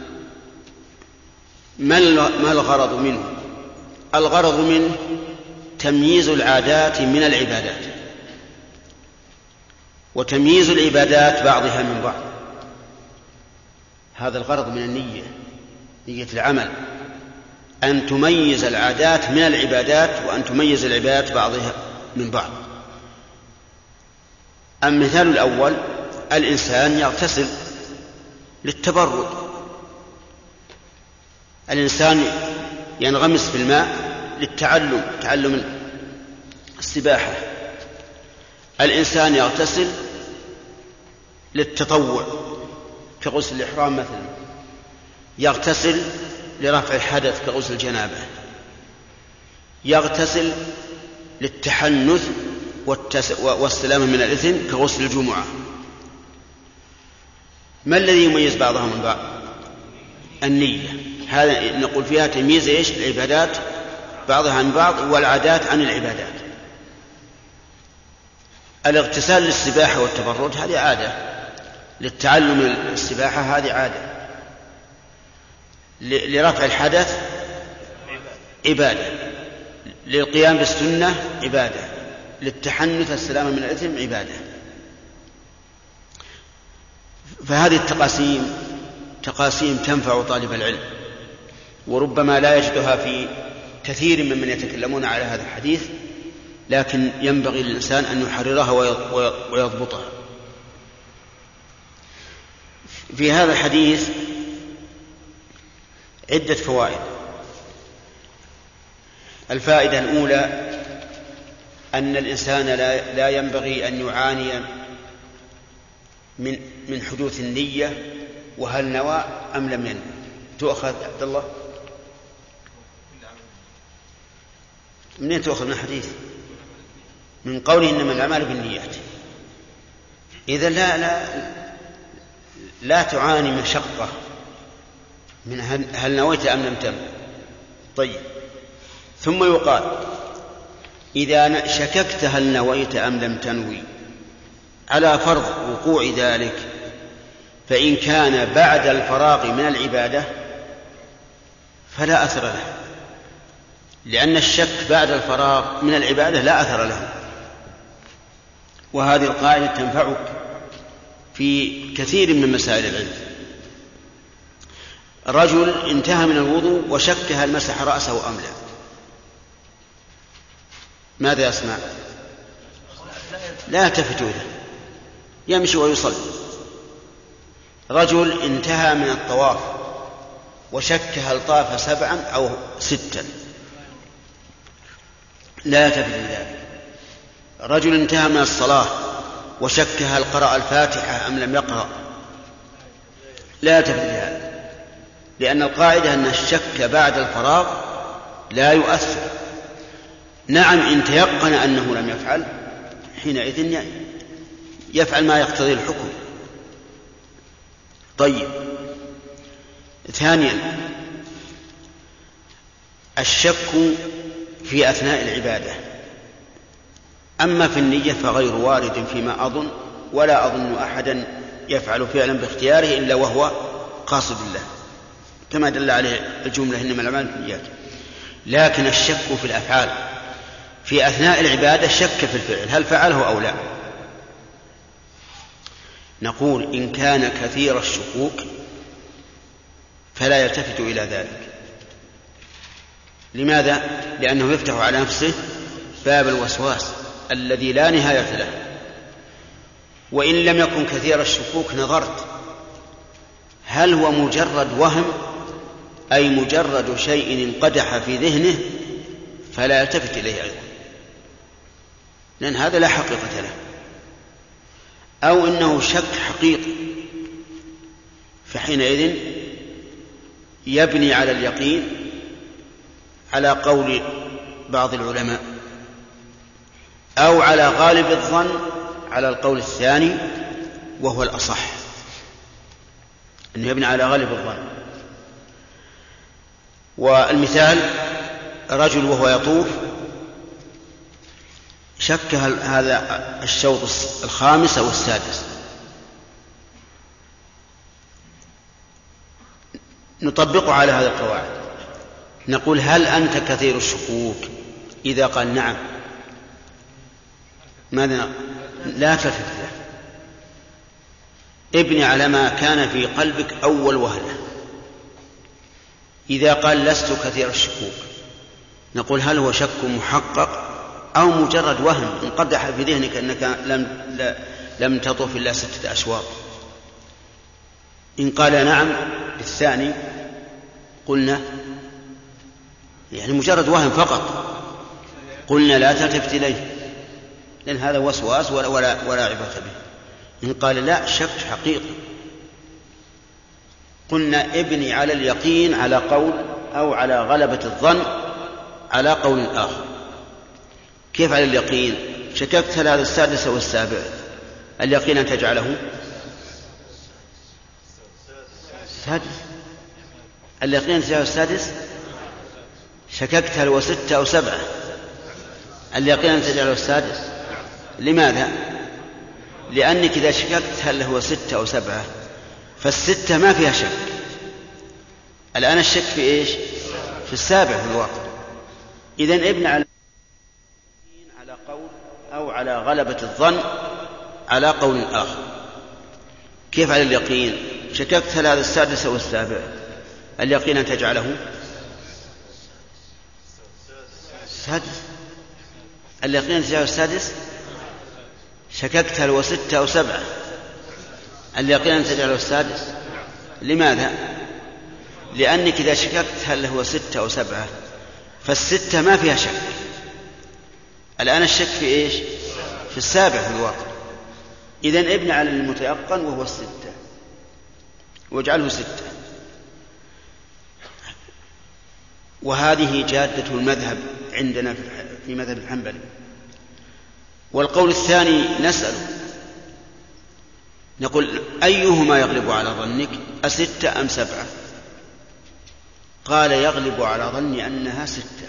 ما الغرض منه؟ الغرض منه تمييز العادات من العبادات، وتمييز العبادات بعضها من بعض. هذا الغرض من النية، نية العمل، أن تميز العادات من العبادات، وأن تميز العبادات بعضها من بعض. المثال الأول: الإنسان يغتسل للتبرد، الإنسان ينغمس في الماء للتعلم، تعلم السباحة، الإنسان يغتسل للتطوع كغسل الإحرام مثلا، يغتسل لرفع الحدث كغسل الجنابة، يغتسل للتحنث والسلامة من الإثم كغسل الجمعة. ما الذي يميز بعضها من بعض؟ النية. هذا نقول فيها تمييز إيش؟ العبادات بعضها عن بعض، والعادات عن العبادات. الاغتسال للسباحة والتبرد هذه عادة، للتعلم السباحة هذه عادة، لرفع الحدث عبادة، للقيام بالسنة عبادة، للتحنث السلامة من الإثم عبادة. فهذه التقاسيم تقاسيم تنفع طالب العلم، وربما لا يجدها في كثير ممن يتكلمون على هذا الحديث، لكن ينبغي للإنسان أن يحررها ويضبطها. في هذا الحديث عدة فوائد. الفائدة الأولى أن الإنسان لا, لا ينبغي أن يعاني من, من حدوث النية، وهل نوى أم لم ينوي. تؤخذ عبد الله منين تؤخذ من الحديث؟ من قوله إنما الأعمال بالنيات. إذا لا, لا, لا تعاني من شقة من هل نويت أم لم تنوي. طيب، ثم يقال إذا شككت هل نويت أم لم تنوي على فرض وقوع ذلك، فإن كان بعد الفراغ من العبادة فلا أثر له، لأن الشك بعد الفراغ من العبادة لا أثر له. وهذه القاعدة تنفعك في كثير من مسائل العلم. رجل انتهى من الوضوء وشك هل مسح رأسه أم لا، ماذا يصنع؟ لا يلتفت له، يمشي ويصلي. رجل انتهى من الطواف وشك هل طاف سبعا أو ستا، لا يلتفت لذلك. رجل انتهى من الصلاة وشك هل قرأ الفاتحة أم لم يقرأ لا يلتفت لهذا، لأن القاعدة أن الشك بعد الفراغ لا يؤثر. نعم إن تيقن أنه لم يفعل حينئذ يفعل ما يقتضي الحكم. طيب، ثانيا الشك في أثناء العبادة. أما في النية فغير وارد فيما أظن، ولا أظن أحدا يفعل فعلا باختياره إلا وهو قاصد الله كما دل عليه الجملة إنما الأعمال بالنيات. لكن الشك في الأفعال في أثناء العبادة شك في الفعل هل فعله أو لا. نقول إن كان كثير الشكوك فلا يلتفت إلى ذلك. لماذا؟ لأنه يفتح على نفسه باب الوسواس الذي لا نهاية له. وإن لم يكن كثير الشكوك نظرت هل هو مجرد وهم أي مجرد شيء انقدح في ذهنه فلا يلتفت إليه أيضا، لأن هذا لا حقيقة له. أو إنه شك حقيقي فحينئذ يبني على اليقين على قول بعض العلماء، أو على غالب الظن على القول الثاني وهو الأصح، أنه يبني على غالب الظن. والمثال رجل وهو يطوف شك هل هذا الشوط الخامس أو السادس، نطبقه على هذه القواعد. نقول هل أنت كثير الشكوك؟ إذا قال نعم ماذا؟ لا تلتفت له، ابني على ما كان في قلبك أول وهلة. إذا قال لست كثير الشكوك نقول هل هو شك محقق أو مجرد وهم انقدح في ذهنك أنك لم, لم تطوف إلا ستة أشواط. إن قال نعم بالثاني قلنا يعني مجرد وهم فقط، قلنا لا تلتفت إليه لأن هذا وسواس ولا, ولا, ولا عبرة به. إن قال لا شك حقيقي قلنا ابني على اليقين على قول أو على غلبة الظن على قول آخر. كيف على اليقين؟ شككت هل هذا السادس أو السابع، اليقين أن تجعله سادس، اليقين أن تجعله السادس. شككت هل هو ستة أو سبعة، اليقين أن تجعله السادس. لماذا؟ لأنك إذا شككت هل هو ستة أو سبعة فالستة ما فيها شك، الآن الشك في إيش؟ في السابع في الواقع. إذن ابن على على قول أو على غلبة الظن على قول آخر. كيف على اليقين؟ شككت هل هذا السادس أو السابع، اليقين أن تجعله السادس، اليقين أن تجعله السادس. شككت هل هو ستة أو سبعة، اليقين أن تجعله السادس. لماذا؟ لأنك إذا شككت هل هو ستة أو سبعة فالستة ما فيها شك، الآن الشك في إيش؟ في السابع في الواقع. إذن ابن على المتيقن وهو الستة واجعله ستة. وهذه جادة المذهب عندنا في مذهب الحنبلي. والقول الثاني نسأل نقول أيهما يغلب على ظنك أستة أم سبعة؟ قال يغلب على ظني أنها ستة.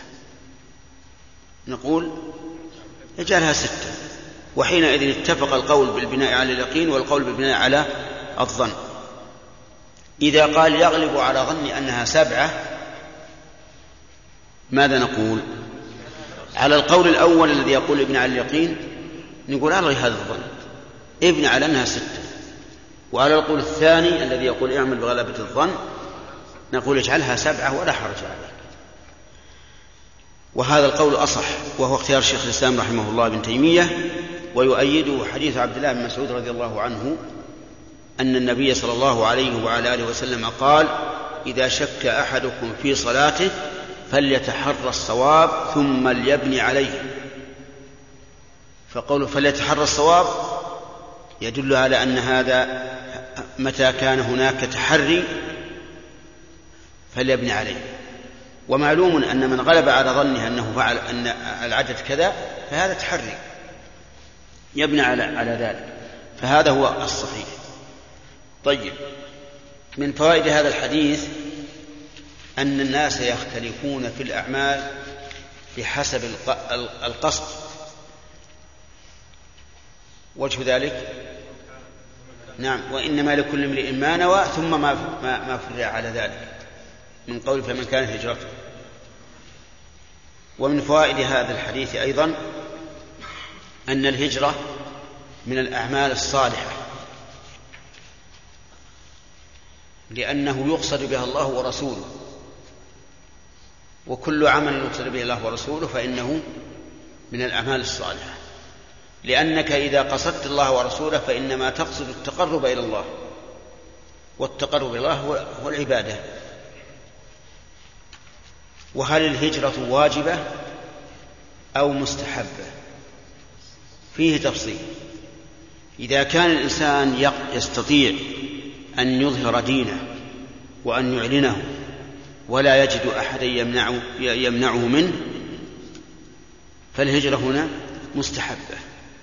نقول اجعلها ستة، وحينئذ اتفق القول بالبناء على اليقين والقول بالبناء على الظن. إذا قال يغلب على ظني أنها سبعة ماذا نقول؟ على القول الأول الذي يقول ابن على اليقين نقول ألغي هذا الظن، ابن على أنها ستة. وعلى القول الثاني الذي يقول اعمل بغلبة الظن نقول اجعلها سبعة ولا حرج عليك. وهذا القول أصح، وهو اختيار الشيخ الإسلام رحمه الله ابن تيمية، ويؤيده حديث عبد الله بن مسعود رضي الله عنه أن النبي صلى الله عليه وعلى آله وسلم قال إذا شك أحدكم في صلاته فليتحرى الصواب ثم ليبني عليه. فقوله فليتحرى الصواب يدل على أن هذا متى كان هناك تحري فليبني عليه. ومعلوم أن من غلب على ظنه أنه فعل أن العدد كذا فهذا تحري يبني على على ذلك، فهذا هو الصحيح. طيب، من فوائد هذا الحديث أن الناس يختلفون في الأعمال بحسب القصد. وجه ذلك نعم، وإنما لكل امرئ ما نوى ثم ما ما فرع على ذلك من قول فمن كانت هجرته. ومن فوائد هذا الحديث أيضا أن الهجرة من الأعمال الصالحة، لأنه يقصد بها الله ورسوله، وكل عمل يقصد به الله ورسوله فإنه من الأعمال الصالحة، لأنك إذا قصدت الله ورسوله فإنما تقصد التقرب إلى الله، والتقرب إلى الله هو العبادة. وهل الهجرة واجبة أو مستحبة؟ فيه تفصيل. إذا كان الإنسان يستطيع أن يظهر دينه وأن يعلنه ولا يجد أحدا يمنعه, يمنعه منه فالهجرة هنا مستحبة.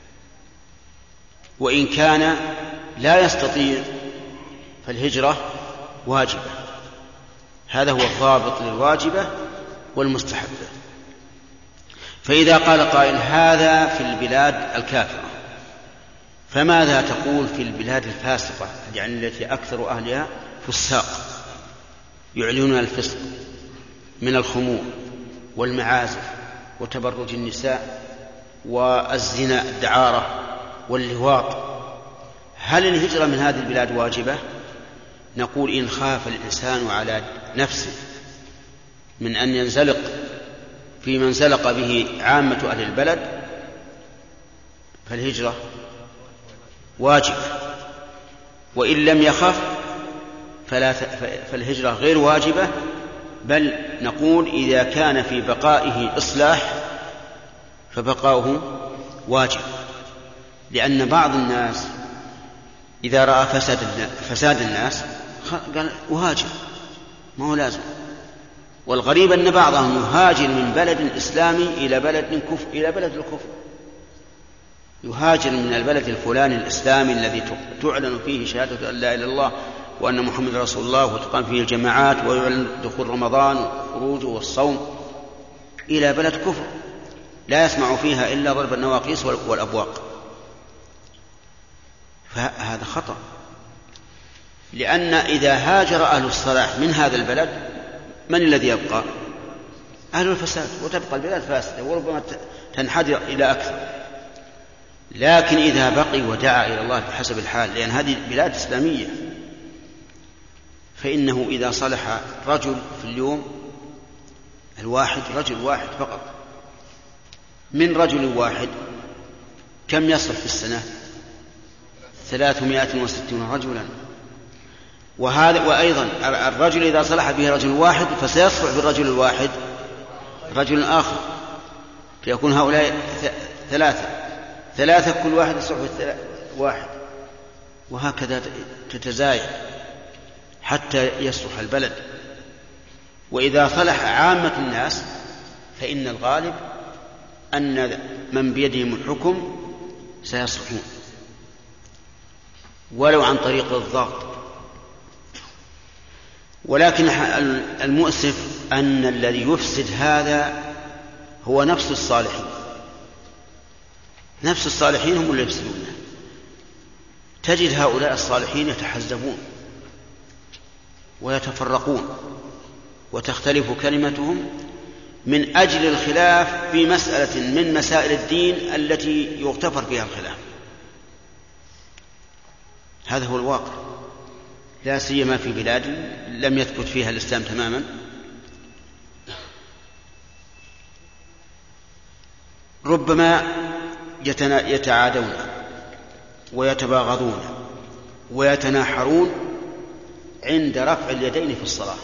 وإن كان لا يستطيع فالهجرة واجبة. هذا هو الضابط للواجبة والمستحبة. فإذا قال قائل هذا في البلاد الكافرة، فماذا تقول في البلاد الفاسقة، يعني التي أكثر أهلها فساق يعلنون الفسق من الخمور والمعازف وتبرج النساء والزنا الدعارة واللواط؟ هل الهجرة من هذه البلاد واجبة؟ نقول إن خاف الإنسان على نفسه من أن ينزلق في من زلق به عامة أهل البلد فالهجرة واجب، وإن لم يخف فلا فالهجرة غير واجبة، بل نقول إذا كان في بقائه إصلاح فبقاؤه واجب. لأن بعض الناس إذا رأى فساد, فساد الناس قال أهاجر، ما هو لازم. والغريب أن بعضهم يهاجر من بلد إسلامي إلى بلد كفر إلى بلد الكفر، يهاجر من البلد الفلاني الإسلامي الذي تعلن فيه شهادة أن لا إله إلا الله وأن محمد رسول الله وتقام فيه الجماعات ويعلن دخول رمضان وخروجه والصوم، إلى بلد كفر لا يسمع فيها إلا ضرب النواقيس والأبواق. فهذا خطأ، لأن إذا هاجر أهل الصلاح من هذا البلد من الذي يبقى؟ أهل الفساد، وتبقى البلاد فاسدة وربما تنحدر إلى أكثر. لكن إذا بقي ودعا إلى الله بحسب الحال، لأن هذه بلاد إسلامية، فإنه إذا صلح رجل في اليوم الواحد، رجل واحد فقط من رجل واحد، كم يصلح في السنة؟ ثلاثمائة وستون رجلا. وهذا وأيضا الرجل إذا صلح به رجل واحد فسيصلح بالرجل الواحد رجل آخر، فيكون هؤلاء ثلاثة ثلاثة كل واحد يصلح واحد، وهكذا تتزايد حتى يصلح البلد. وإذا صلح عامة الناس فإن الغالب أن من بيدهم الحكم سيصلحون ولو عن طريق الضغط. ولكن المؤسف أن الذي يفسد هذا هو نفس الصالحين، نفس الصالحين هم اللي يفسدونه. تجد هؤلاء الصالحين يتحزبون ويتفرقون وتختلف كلمتهم من أجل الخلاف في مسألة من مسائل الدين التي يغتفر فيها الخلاف. هذا هو الواقع، لا سيما في بلاد لم يثبت فيها الإسلام تماما. ربما يتعادون ويتباغضون ويتناحرون عند رفع اليدين في الصلاة.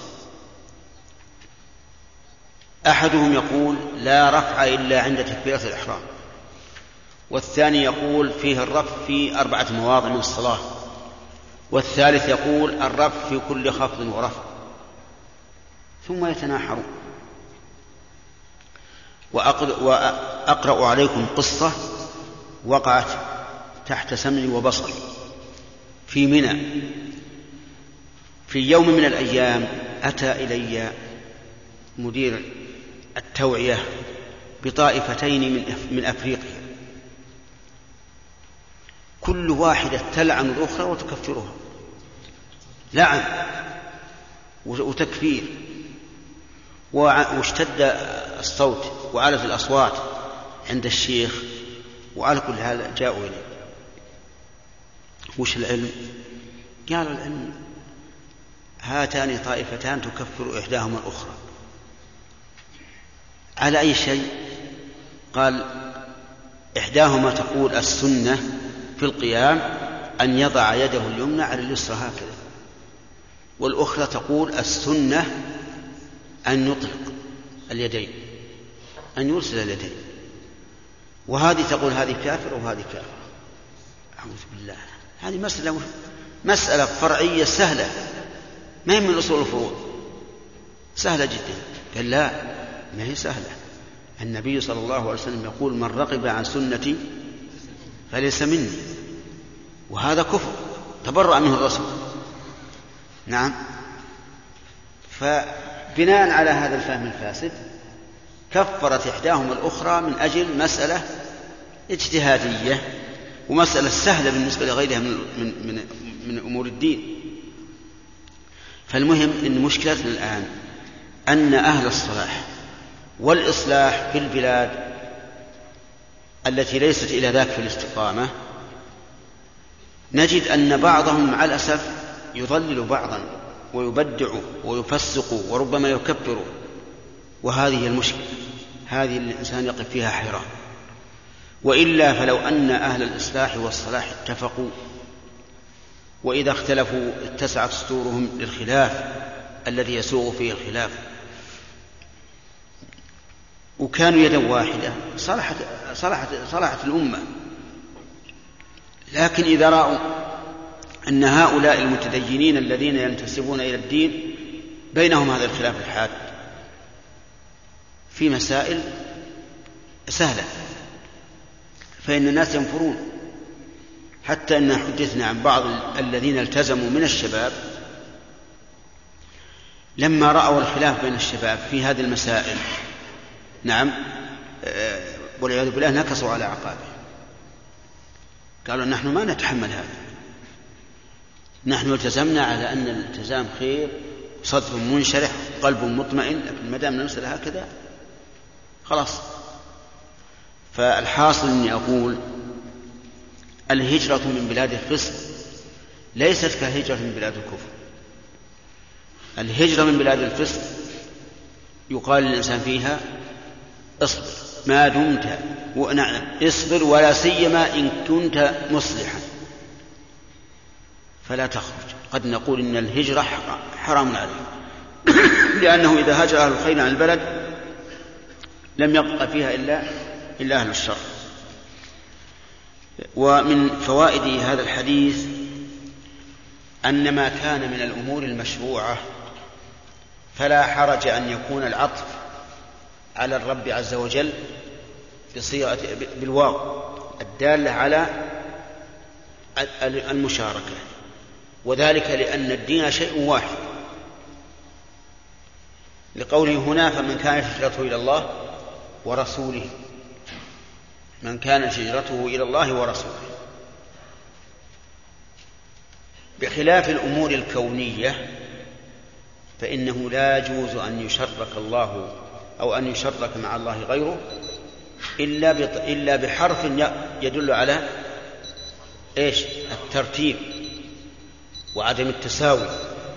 أحدهم يقول لا رفع إلا عند تكبيرة الإحرام، والثاني يقول فيه الرفع في أربعة مواضع من الصلاة، والثالث يقول الرفع في كل خفض ورفع، ثم يتناحرون. وأقرأ عليكم قصة وقعت تحت سمعي وبصري في منى. في يوم من الأيام أتى إلي مدير التوعية بطائفتين من أفريقيا، كل واحدة تلعن الأخرى وتكفرها، لعن وتكفير، واشتد الصوت وعلت الأصوات عند الشيخ. وعلى كل حال جاءوا إليه. وش العلم؟ قال العلم هاتان طائفتان تكفر إحداهما الأخرى. على أي شيء؟ قال إحداهما تقول السنة في القيام أن يضع يده اليمنى على اليسرى هكذا، والأخرى تقول السنة أن يطلق اليدين، أن يرسل اليدين. وهذه تقول هذه كافر وهذه كافر. أعوذ بالله. هذه مسألة مسألة فرعية سهلة، ما هي من أصول الفروض، سهلة جدا. قال لا، ما هي سهلة. النبي صلى الله عليه وسلم يقول من رغب عن سنتي فليس مني، وهذا كفر تبرأ منه الرسول. نعم. فبناء على هذا الفهم الفاسد كفرت إحداهما الأخرى من أجل مسألة اجتهادية ومسألة سهلة بالنسبة لغيرها من, من, من, من أمور الدين. فالمهم إن مشكلتنا الآن أن أهل الصلاح والإصلاح في البلاد التي ليست إلى ذاك في الاستقامة نجد أن بعضهم مع الأسف يضلل بعضا ويبدع ويفسق وربما يكبر، وهذه المشكلة، هذه الإنسان يقف فيها حيران. وإلا فلو أن أهل الإصلاح والصلاح اتفقوا، وإذا اختلفوا اتسعت صدورهم للخلاف الذي يسوغ فيه الخلاف، وكانوا يدا واحدة صلحت, صلحت, صلحت الأمة. لكن إذا رأوا أن هؤلاء المتدينين الذين ينتسبون إلى الدين بينهم هذا الخلاف الحاد في مسائل سهلة، فإن الناس ينفرون. حتى أن حدثنا عن بعض الذين التزموا من الشباب لما رأوا الخلاف بين الشباب في هذه المسائل، نعم، والعياذ بالله، نكصوا على أعقابهم. قالوا نحن ما نتحمل هذا، نحن التزمنا على أن الالتزام خير، صدر منشرح، قلب مطمئن، لكن ما دام المسألة هكذا خلاص. فالحاصل أني أقول الهجرة من بلاد الفسق ليست كهجرة من بلاد الكفر. الهجرة من بلاد الفسق يقال للإنسان فيها اصبر ما دمت، ونعم اصبر ولا سيما إن كنت مصلحا فلا تخرج. قد نقول إن الهجرة حرام عليه لأنه إذا هاجر أهل الخير عن البلد لم يبقى فيها إلا, إلا أهل الشر. ومن فوائد هذا الحديث أن ما كان من الأمور المشروعة فلا حرج أن يكون العطف على الرب عز وجل بصيغة بالواو الدالة على المشاركة، وذلك لأن الدين شيء واحد، لقوله هنا فمن كانت هجرته إلى الله ورسوله، من كانت هجرته إلى الله ورسوله، بخلاف الأمور الكونية فإنه لا يجوز أن يشرك الله أو أن يشرك مع الله غيره إلا إلا بحرف يدل على إيش؟ الترتيب وعدم التساوي.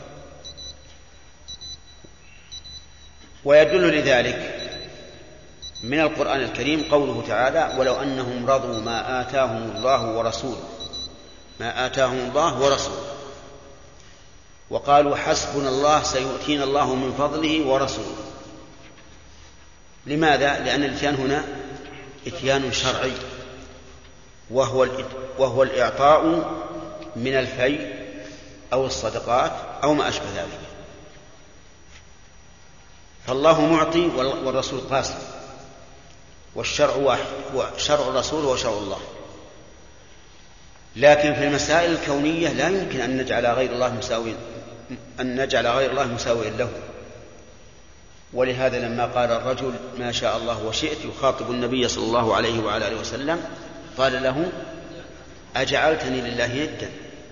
ويدل لذلك من القرآن الكريم قوله تعالى ولو أنهم رضوا ما آتاهم الله ورسوله، ما آتاهم الله ورسوله، وقالوا حسبنا الله سيؤتينا الله من فضله ورسوله. لماذا؟ لأن الاتيان هنا اتيان شرعي وهو وهو الإعطاء من الفيء أو الصدقات أو ما أشبه ذلك. فالله معطي والرسول قاسم، والشرع واحد، وشرع الرسول وشرع الله. لكن في المسائل الكونية لا يمكن أن نجعل غير الله مساويا أن نجعل غير الله مساويا له. ولهذا لما قال الرجل ما شاء الله وشئت يخاطب النبي صلى الله عليه وعلى آله وسلم قال له أجعلتني لله ندا،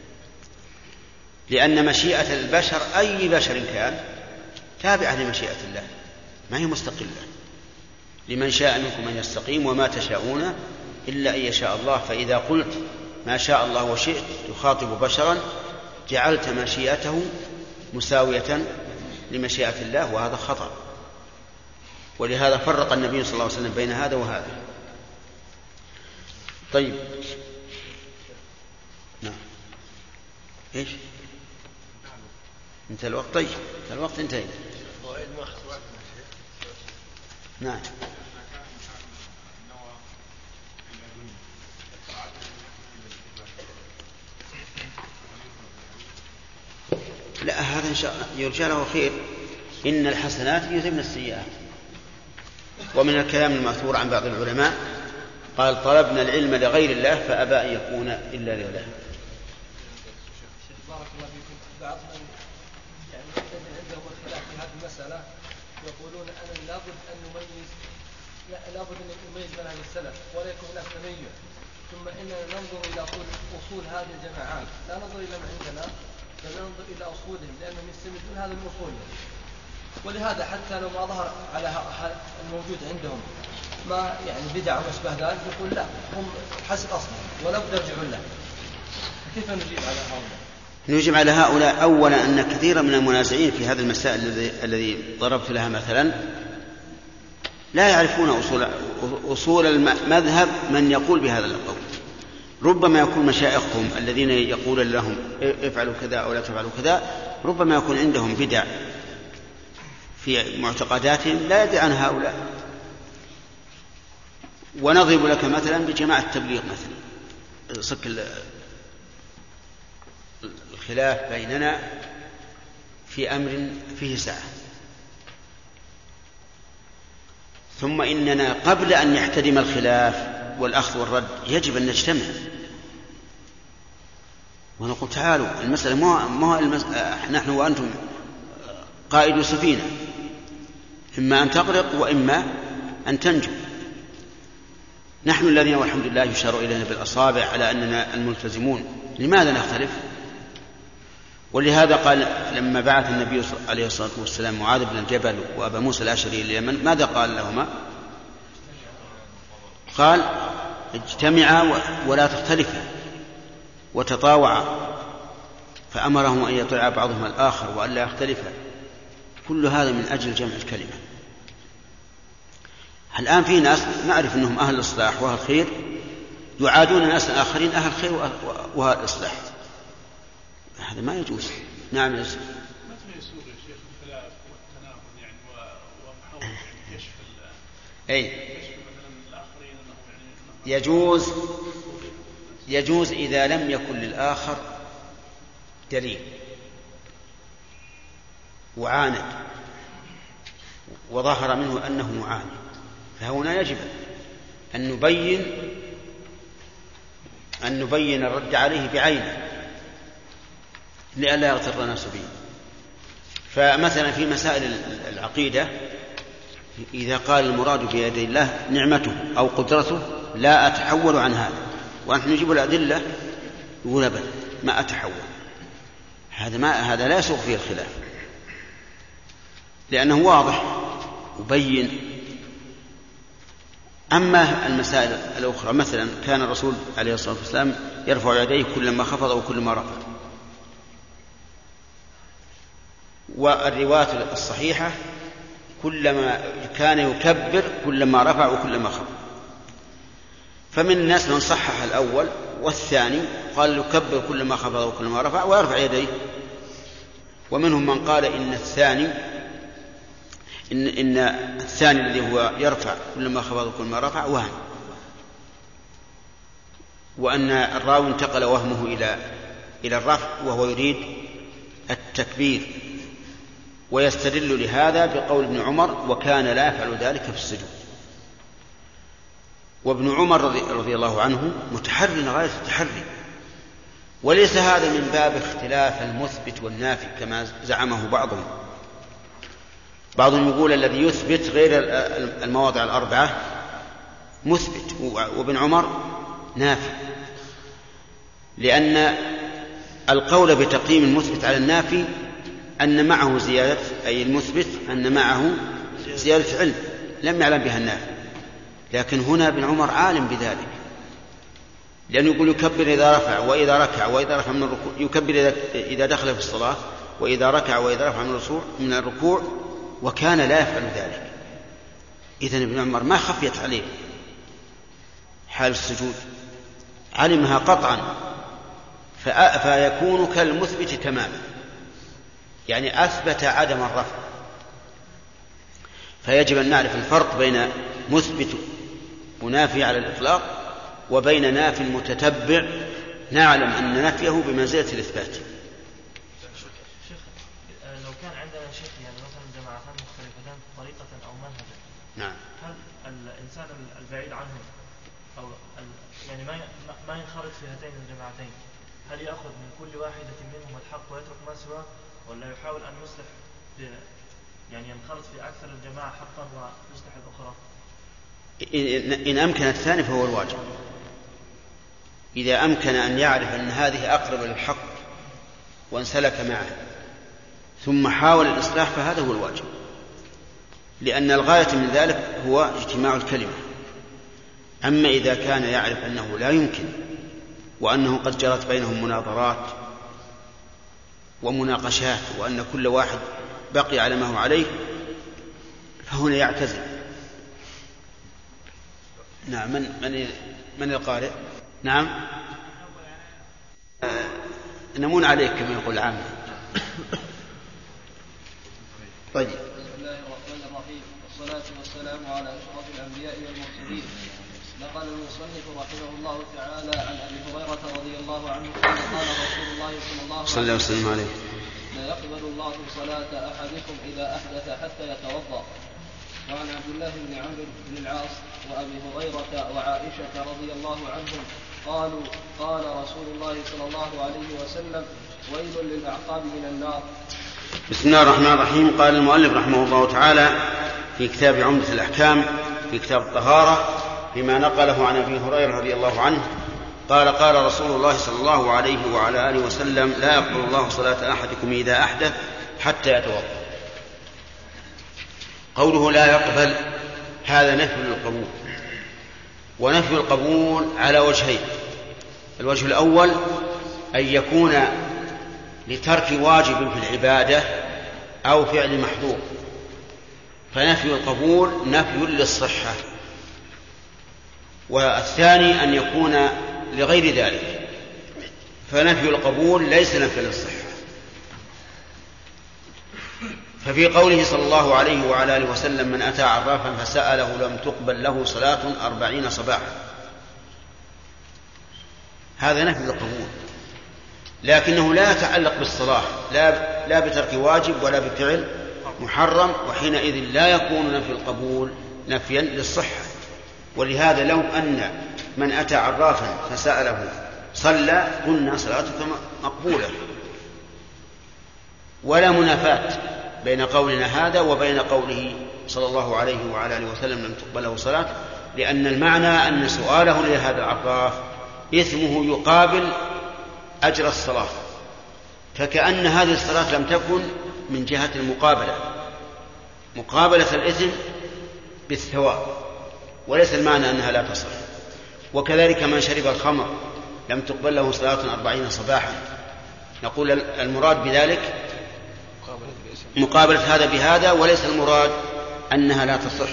لأن مشيئة البشر أي بشر كان تابعة لمشيئة الله، ما هي مستقلة. لمن شاء منكم أن يستقيم وما تشاءون إلا أن يشاء الله. فإذا قلت ما شاء الله وشئت يخاطب بشرا جعلت مشيئته مساوية لمشيئة الله، وهذا خطأ. ولهذا فرق النبي صلى الله عليه وسلم بين هذا وهذا. طيب نعم إيش انتهى الوقت؟ طيب الوقت انتهى. نعم لا هذا إن شاء الله يرجى له خير. إن الحسنات يذهبن السيئات. ومن الكلام المأثور عن بعض العلماء قال طلبنا العلم لغير الله فأبى أن يكون إلا لله.
بارك الله فيكم. بعض من يعني الذين عندهم الخلاف في هذه المسألة يقولون أن لابد أن نميز لابد أن نميز بين أهل السلف ولا يكون هناك تميز. ثم إننا ننظر إلى أصول هذه الجماعات، لا ننظر إلى ما عندنا بل ننظر إلى أصولهم، لأنهم يستمدون هذا من أصولهم. ولهذا حتى لو ما ظهر على الموجود عندهم ما يعني بدع وما أشبه ذلك يقول لا هم حسب أصلهم ولا بد يرجعون له. كيف نجيب على هؤلاء؟
نجيب على هؤلاء أولا أن كثيرا من المنازعين في هذه المسائل الذي ضربت لها مثلا لا يعرفون أصول, أصول المذهب من يقول بهذا القول. ربما يكون مشايخهم الذين يقول لهم افعلوا كذا أو لا تفعلوا كذا ربما يكون عندهم بدع في معتقداتهم لا يدري عن هؤلاء. ونضرب لك مثلا بجماعة التبليغ مثلا صك الخلاف بيننا في أمر فيه سعة، ثم إننا قبل أن يحتدم الخلاف والأخذ والرد يجب أن نجتمع ونقول تعالوا المسألة ما المس... نحن وأنتم قائد سفينة، إما أن تغرق وإما أن تنجو. نحن الذين والحمد لله يشار إلينا بالأصابع على أننا الملتزمون، لماذا نختلف؟ ولهذا قال لما بعث النبي عليه الصلاة والسلام معاذ بن الجبل وأبا موسى الأشعري إلى اليمن ماذا قال لهما؟ قال اجتمعا ولا تختلفا وتطاوعا، فأمرهم أن يطيع بعضهم الآخر وأن لا يختلفا. كل هذا من أجل جمع الكلمة. الآن في ناس نعرف أنهم أهل الإصلاح وأهل الخير يعادون ناس آخرين أهل الخير وأهل الإصلاح، هذا ما يجوز. نعم يا شيخ.
متى يسوغ يا شيخ الخلاف والتناقض يعني ومحاولة كشف
أي
كشف مثلا الآخرين أنهم يعني
يجوز يجوز إذا لم يكن للآخر دليل وعاند وظهر منه أنه معاند، فهنا يجب أن نبين أن نبين الرد عليه بعينه لئلا يغتر الناس به. فمثلا في مسائل العقيدة إذا قال المراد بيد الله نعمته أو قدرته لا أتحول عن هذا، ونحن نجيب الأدلة يقول أبدا ما أتحول، هذا ما هذا لا يسوغ فيه الخلاف لأنه واضح وبين. أما المسائل الأخرى مثلا كان الرسول عليه الصلاة والسلام يرفع يديه كلما خفض وكلما رفع، والرواية الصحيحة كلما كان يكبر كلما رفع وكلما خفض. فمن الناس من صحح الأول والثاني قال يكبر كلما خفض وكلما رفع ويرفع يديه، ومنهم من قال إن الثاني إن, إن الثاني الذي هو يرفع كلما خفض وكلما رفع وهم. وأن الراوي انتقل وهمه إلى إلى الرفع وهو يريد التكبير، ويستدل لهذا بقول ابن عمر: وكان لا يفعل ذلك في السجود. وابن عمر رضي الله عنه متحري غاية التحري، وليس هذا من باب اختلاف المثبت والنافي كما زعمه بعضهم. بعضهم يقول الذي يثبت غير المواضع الأربعة مثبت، وابن عمر نافي، لأن القول بتقييم المثبت على النافي أن معه زيادة، أي المثبت أن معه زيادة علم لم يعلم بها النافي. لكن هنا ابن عمر عالم بذلك، لأنه يقول يكبر إذا رفع وإذا ركع وإذا رفع من الركوع، يكبر إذا دخل في الصلاة وإذا ركع وإذا رفع من الركوع، وكان لا يفعل ذلك. إذن ابن عمر ما خفيت عليه حال السجود، علمها قطعا، فيكون كالمثبت تماما، يعني أثبت عدم الرفع. فيجب أن نعرف الفرق بين مثبت منافي على الإطلاق وبين نافي المتتبع نعلم أن نفيه بمنزلة الإثبات.
شيخ لو كان عندنا شيخ يعني مثلا جماعتان مختلفتان طريقة أو منهجا،
نعم،
هل الإنسان البعيد عنهم أو يعني ما ما ينخرط في هاتين الجماعتين، هل يأخذ من كل واحدة منهم الحق ويترك ما سواه، ولا يحاول أن يصلح يعني ينخرط في أكثر الجماعة حقا ويصلح الأخرى؟
إن أمكن الثاني فهو الواجب. إذا أمكن أن يعرف أن هذه أقرب للحق وانسلك معه ثم حاول الإصلاح فهذا هو الواجب، لأن الغاية من ذلك هو اجتماع الكلمة. أما إذا كان يعرف أنه لا يمكن وأنه قد جرت بينهم مناظرات ومناقشات وأن كل واحد بقي على ما هو عليه، فهنا يعتزل. نعم. من من من القارئ؟ نعم. آه نمون عليك كما يقول العامة. طيب.
بسم الله الرحمن الرحيم، والصلاة والسلام على أشرف الأنبياء والمرسلين. نقل المصنف رحمه الله تعالى عن أبي هريرة رضي الله عنه قال قال رسول الله صلى الله عليه وسلم عليه لا يقبل الله صلاة أحدكم إذا أحدث حتى يتوضأ. وعن عبد الله بن عمرو بن العاص وأبي هريرة وعائشة رضي الله عنهم قالوا قال رسول الله صلى الله عليه وسلم ويل للأعقاب من النار.
بسم الله الرحمن الرحيم. قال المؤلف رحمه الله تعالى في كتاب عمدة الأحكام في كتاب الطهارة فيما نقله عن أبي هريرة رضي الله عنه قال قال رسول الله صلى الله عليه وعلى آله وسلم لا يقبل الله صلاة أحدكم إذا أحدث حتى يتوضأ. قوله لا يقبل هذا نفي للقبول، ونفي القبول على وجهين. الوجه الأول أن يكون لترك واجب في العبادة أو فعل محظور، فنفي القبول نفي للصحة. والثاني أن يكون لغير ذلك، فنفي القبول ليس نفي للصحة. ففي قوله صلى الله عليه وعلى آله وسلم من أتى عرافا فسأله لم تقبل له صلاة أربعين صباحا، هذا نفي القبول، لكنه لا يتعلق بالصلاة، لا, لا بترك واجب ولا بفعل محرم، وحينئذ لا يكون نفي القبول نفيا للصحة. ولهذا لو أن من أتى عرافا فسأله صلى قلنا صلاتك مقبولة، ولا منافاة بين قولنا هذا وبين قوله صلى الله عليه وعلى آله وسلم لم تقبل له صلاة، لأن المعنى أن سؤاله لهذا العراف إثمه يقابل أجر الصلاة، فكأن هذه الصلاة لم تكن من جهة المقابلة، مقابلة الإثم بالثواب، وليس المعنى أنها لا تصح. وكذلك من شرب الخمر لم تقبل له صلاة أربعين صباحا، نقول المراد بذلك مقابلة هذا بهذا، وليس المراد أنها لا تصح.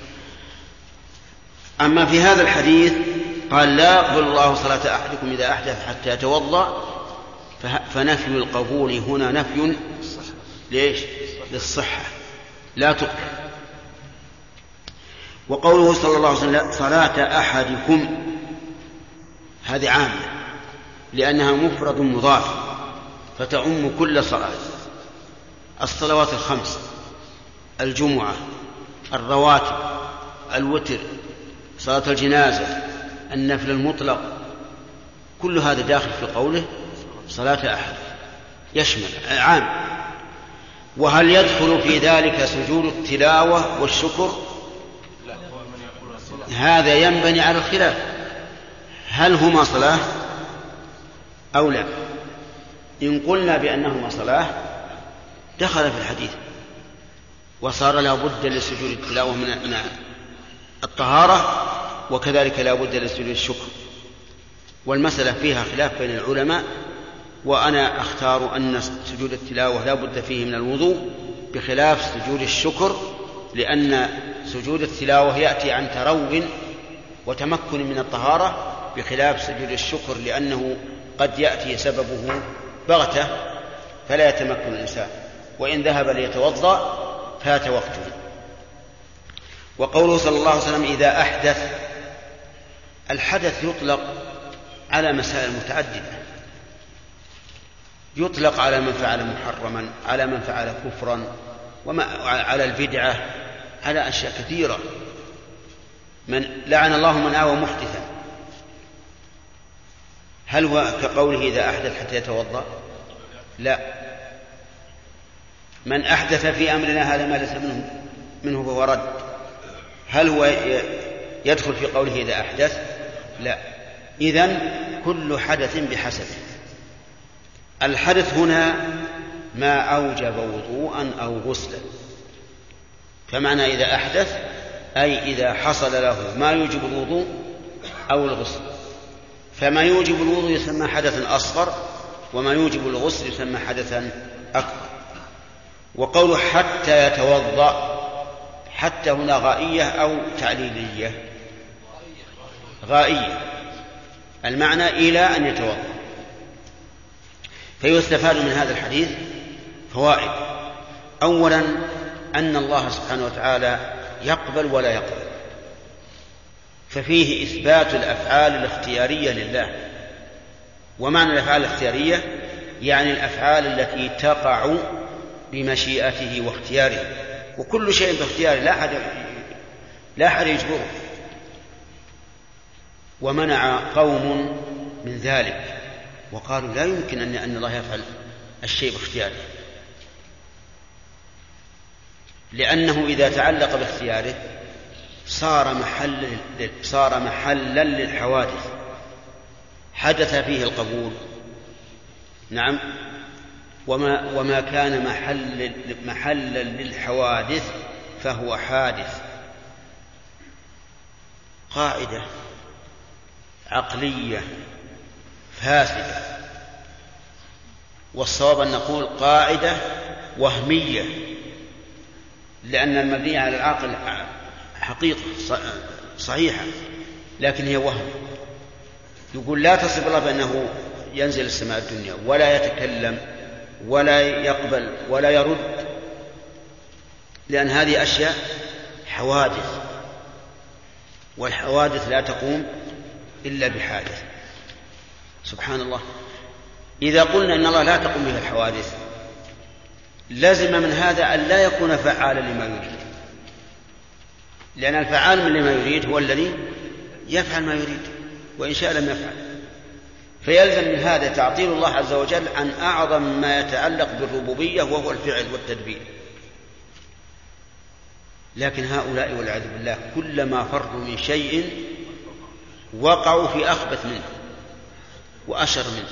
أما في هذا الحديث قال لا يقبل الله صلاة أحدكم إذا أحدث حتى يتوضأ، فنفي القبول هنا نفي ليش؟ للصحة، لا تقبل. وقوله صلى الله عليه وسلم صلاة أحدكم، هذه عامة لأنها مفرد مضاف فتعم كل صلاة. الصلوات الخمس، الجمعة، الرواتب، الوتر، صلاة الجنازة، النفل المطلق، كل هذا داخل في قوله صلاة أحد، يشمل عام. وهل يدخل في ذلك سجود التلاوة والشكر؟ هذا ينبني على الخلاف، هل هما صلاة أو لا؟ إن قلنا بأنهما صلاة دخل في الحديث وصار لا بد لسجود التلاوة من الطهارة، وكذلك لا بد لسجود الشكر. والمسألة فيها خلاف بين العلماء، وأنا أختار أن سجود التلاوة لا بد فيه من الوضوء بخلاف سجود الشكر، لأن سجود التلاوة يأتي عن ترو وتمكن من الطهارة بخلاف سجود الشكر، لأنه قد يأتي سببه بغتة فلا يتمكن الإنسان، وإن ذهب ليتوضأ فات وقته. وقوله صلى الله عليه وسلم إذا أحدث، الحدث يطلق على مسائل متعددة، يطلق على من فعل محرما، على من فعل كفرا، وما على البدعة، على أشياء كثيرة. من لعن الله من آوى محدثا، هل هو كقوله إذا أحدث حتى يتوضأ؟ لا. من أحدث في أمرنا هذا ما ليس منه منه فهو رد، هل هو يدخل في قوله إذا أحدث؟ لا. إذن كل حدث بحسبه. الحدث هنا ما أوجب وضوءا أو غسلا، فمعنى إذا أحدث أي إذا حصل له ما يوجب الوضوء أو الغسل، فما يوجب الوضوء يسمى حدثا أصغر، وما يوجب الغسل يسمى حدثا أكبر. وقوله حتى يتوضأ، حتى هنا غائية أو تعليلية؟ غائية، المعنى إلى أن يتوضأ. فيستفاد من هذا الحديث فوائد. أولا أن الله سبحانه وتعالى يقبل ولا يقبل، ففيه إثبات الأفعال الاختيارية لله. ومعنى الأفعال الاختيارية يعني الأفعال التي تقع بمشيئته واختياره، وكل شيء باختياره، لا أحد لا أحد يجبره. ومنع قوم من ذلك وقالوا لا يمكن أن أن الله يفعل الشيء باختياره، لأنه إذا تعلق باختياره صار محل صار محلا للحوادث، حدث فيه القبول. نعم. وما وما كان محل محلا للحوادث فهو حادث. قاعدة عقلية فاسدة، والصواب أن نقول قاعدة وهمية، لأن المبني على العقل حقيقة صحيحة لكن هي وهم. يقول لا تصف الله بأنه ينزل السماء الدنيا ولا يتكلم ولا يقبل ولا يرد، لأن هذه أشياء حوادث، والحوادث لا تقوم إلا بحادث. سبحان الله. إذا قلنا إن الله لا تقوم به الحوادث لازم من هذا أن لا يكون فعالا لما يريد، لأن الفعال من لما يريد هو الذي يفعل ما يريد، وإن شاء لم يفعل. فيلزم من هذا تعطيل الله عز وجل عن أعظم ما يتعلق بالربوبية وهو الفعل والتدبير. لكن هؤلاء والعياذ بالله كلما فروا من شيء وقعوا في أخبث منه وأشر منه،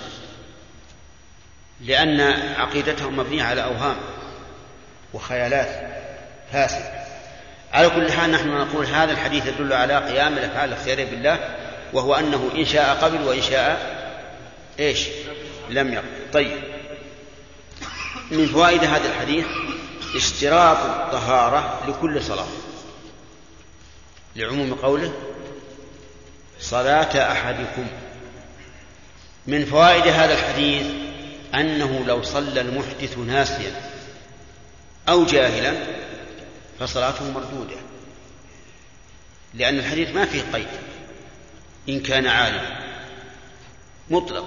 لأن عقيدتهم مبنية على أوهام وخيالات فاسدة. على كل حال نحن نقول هذا الحديث يدل على قيام الأفعال الاختيارية بالله، وهو أنه إن شاء قبل وإن شاء إيش لم يقبل. طيب، من فوائد هذا الحديث اشتراط الطهارة لكل صلاة، لعموم قوله صلاة أحدكم. من فوائد هذا الحديث أنه لو صلى المحدث ناسيا أو جاهلا فصلاته مردودة، لأن الحديث ما فيه قيد إن كان عالما. مطلق.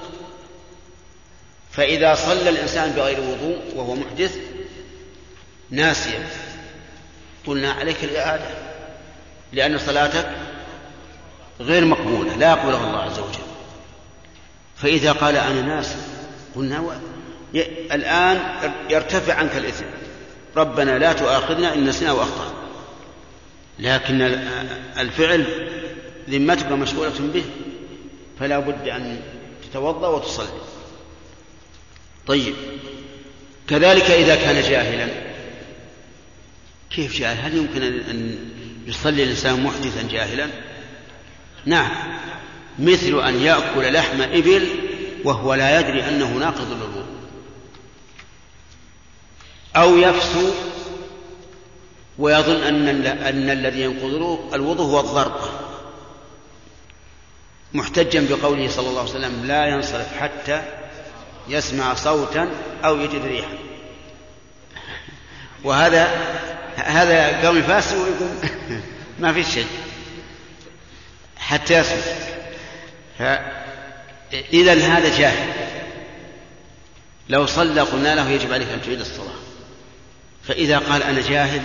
فإذا صلى الإنسان بغير وضوء وهو محدث ناسيا قلنا عليك الإعادة، لأن صلاتك غير مقبولة لا يقبلها الله عز وجل. فإذا قال أنا ناس قلنا و... ي... الآن يرتفع عنك الإثم، ربنا لا تؤاخذنا إن نسينا وأخطأنا، لكن الفعل ذمتك مشغولة به، فلا بد أن تتوضأ وتصلي. طيب، كذلك إذا كان جاهلا، كيف جاهل؟ هل يمكن أن يصلي الإنسان محدثا جاهلا؟ نعم، مثل أن يأكل لحم إبل وهو لا يدري أنه ناقض للوضوء، أو يفسو ويظن أن, أن الذي ينقض الوضوء هو الضربة، محتجا بقوله صلى الله عليه وسلم لا ينصرف حتى يسمع صوتا أو يجد ريحا. وهذا هذا قوم فاسد ويقول ما في شيء حتى يسمع. إذا هذا جاهل، لو صلى قلنا له يجب عليك أن تعيد الصلاة. فإذا قال أنا جاهل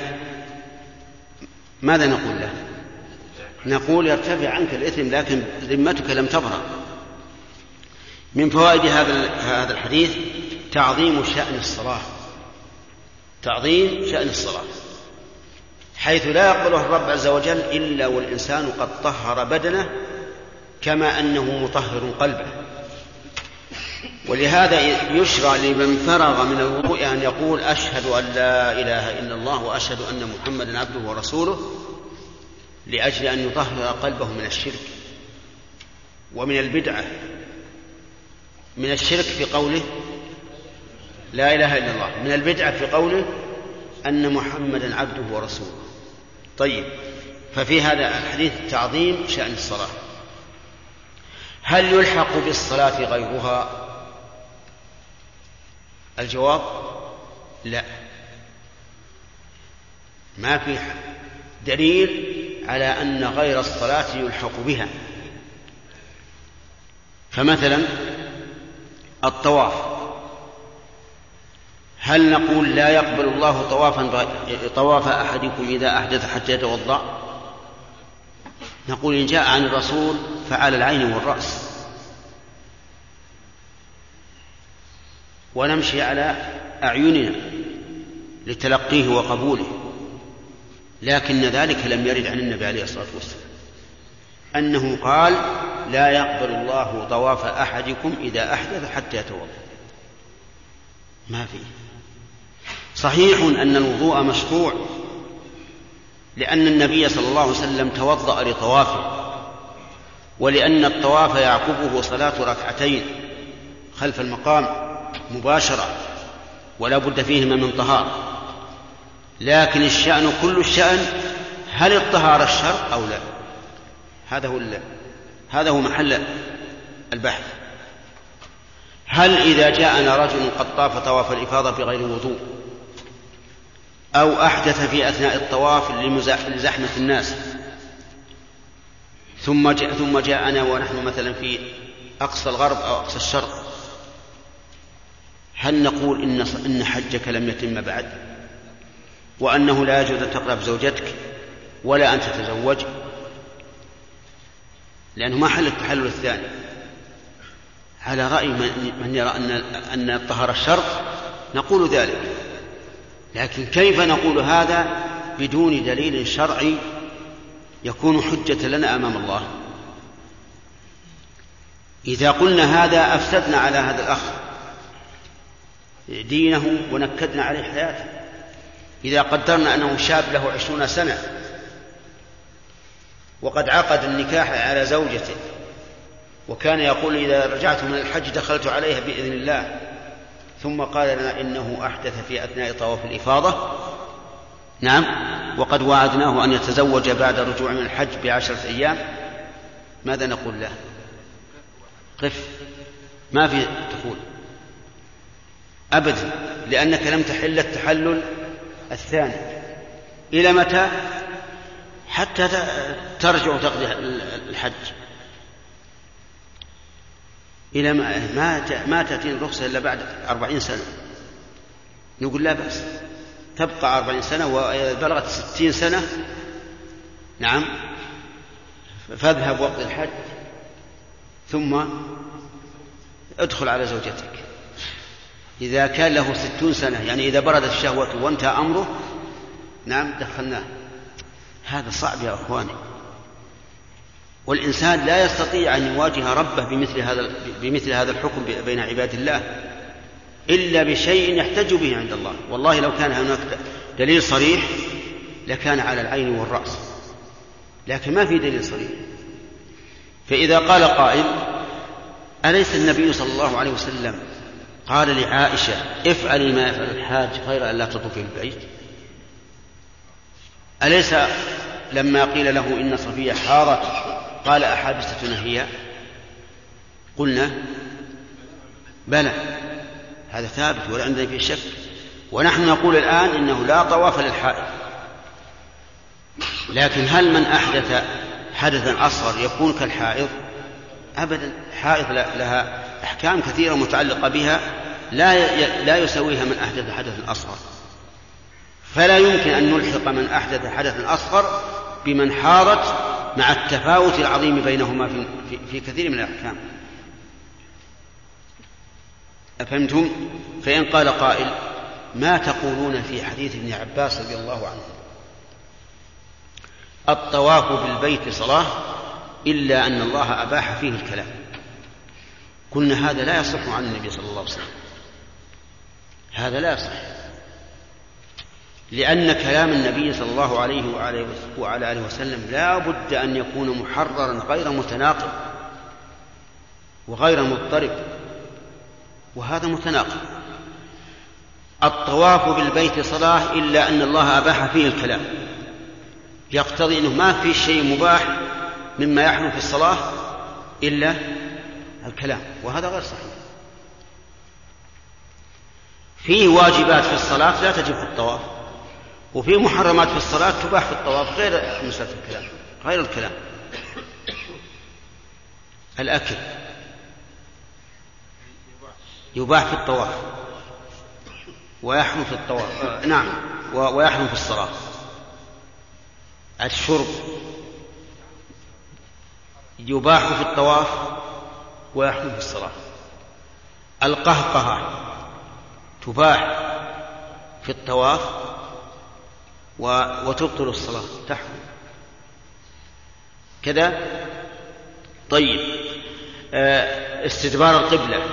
ماذا نقول له؟ نقول يرتفع عنك الإثم لكن ذمتك لم تبرأ. من فوائد هذا هذا الحديث تعظيم شأن الصلاة، تعظيم شأن الصلاة، حيث لا يقبلها الرب عز وجل إلا والإنسان قد طهر بدنه كما أنه مطهر قلبه. ولهذا يشرع لمن فرغ من الوضوء أن يقول أشهد أن لا إله إلا الله وأشهد أن محمدا عبده ورسوله، لأجل أن يطهر قلبه من الشرك ومن البدعة. من الشرك في قوله لا إله إلا الله، من البدعة في قوله أن محمدا عبده ورسوله. طيب، ففي هذا الحديث تعظيم شأن الصلاة. هل يلحق بالصلاة غيرها؟ الجواب لا، ما في دليل على أن غير الصلاة يلحق بها. فمثلا الطواف، هل نقول لا يقبل الله طوافا طواف أحدكم إذا أحدث حتى يتوضأ؟ نقول إن جاء عن الرسول فعلى العين والرأس، ونمشي على أعيننا لتلقيه وقبوله، لكن ذلك لم يرد عن النبي عليه الصلاة والسلام أنه قال لا يقبل الله طواف أحدكم إذا أحدث حتى يتوضأ. ما فيه. صحيح أن الوضوء مشروع، لأن النبي صلى الله عليه وسلم توضأ لطوافه، ولأن الطواف يعقبه صلاة ركعتين خلف المقام مباشرة ولا بد فيهما من طهارة. لكن الشأن كل الشأن هل الطهارة الشرط أو لا؟ هذا هو هذا هو محل البحث. هل إذا جاءنا رجل قد طاف طواف الإفاضة بغير وضوء أو أحدث في أثناء الطواف لزحمة الناس ثم جاء ثم جاءنا ونحن مثلا في أقصى الغرب أو أقصى الشرق، هل نقول إن إن حجك لم يتم بعد وأنه لا يجوز أن تقرب زوجتك ولا أن تتزوج؟ لأنه ما حل التحلل الثاني. على رأي من يرى أن أن الطهارة الشرط نقول ذلك، لكن كيف نقول هذا بدون دليل شرعي يكون حجة لنا أمام الله؟ إذا قلنا هذا أفسدنا على هذا الأخ دينه ونكدنا عليه حياته. إذا قدرنا أنه شاب له عشرون سنة وقد عقد النكاح على زوجته، وكان يقول إذا رجعت من الحج دخلت عليها بإذن الله، ثم قال لنا إنه أحدث في أثناء طواف الإفاضة، نعم، وقد وعدناه أن يتزوج بعد الرجوع من الحج بعشرة أيام، ماذا نقول له؟ قف، ما في تقول أبدا، لأنك لم تحل التحلل الثاني. إلى متى؟ حتى ترجع وتقضي الحج. إلى ما ما, ما تأتي الرخصة إلا بعد أربعين سنة، نقول لا بأس، تبقى أربعين سنة، وبلغت ستين سنة نعم فاذهب وقت الحج ثم ادخل على زوجتك. إذا كان له ستون سنة يعني إذا بردت الشهوة وانتهى أمره نعم دخلناه. هذا صعب يا أخواني، والإنسان لا يستطيع أن يواجه ربه بمثل هذا بمثل هذا الحكم بين عباد الله إلا بشيء يحتج به عند الله. والله لو كان هناك دليل صريح لكان على العين والرأس، لكن ما في دليل صريح. فإذا قال قائل أليس النبي صلى الله عليه وسلم قال لعائشة افعلي ما يفعل الحاج غير أن لا تطوفي بالبيت؟ أليس لما قيل له إن صفية حارت قال أحابستنا هي؟ قلنا بلى، هذا ثابت ولا عندنا فيه شك. ونحن نقول الآن إنه لا طواف للحائض، لكن هل من أحدث حدثا أصغر يكون كالحائض؟ أبدا، حائض لها أحكام كثيرة متعلقة بها لا لا يسويها من أحدث حدثا أصغر، فلا يمكن أن نلحق من أحدث حدثا أصغر بمن حاضت مع التفاوت العظيم بينهما في, في, في كثير من الأحكام. أفهمتم؟ فإن قال قائل ما تقولون في حديث ابن عباس رضي الله عنه الطواف بالبيت صلاة إلا أن الله أباح فيه الكلام؟ قلنا هذا لا يصح عن النبي صلى الله عليه وسلم، هذا لا يصح، لأن كلام النبي صلى الله عليه وعلى آله وسلم لا بد أن يكون محررا غير متناقض وغير مضطرب، وهذا متناقض. الطواف بالبيت صلاة إلا أن الله أباح فيه الكلام، يقتضي أنه ما في شيء مباح مما يحرم في الصلاة إلا الكلام، وهذا غير صحيح. فيه واجبات في الصلاة لا تجب في الطواف، وفيه محرمات في الصلاة تباح في الطواف غير مسألة الكلام، غير الكلام. الأكل يباح في الطواف ويحرم في الطواف آه نعم ويحرم في الصلاة. الشرب يباح في الطواف ويحرم في الصلاة. القهقهة تباح في الطواف وتبطل الصلاة، تحرم كذا. طيب استدبار القبلة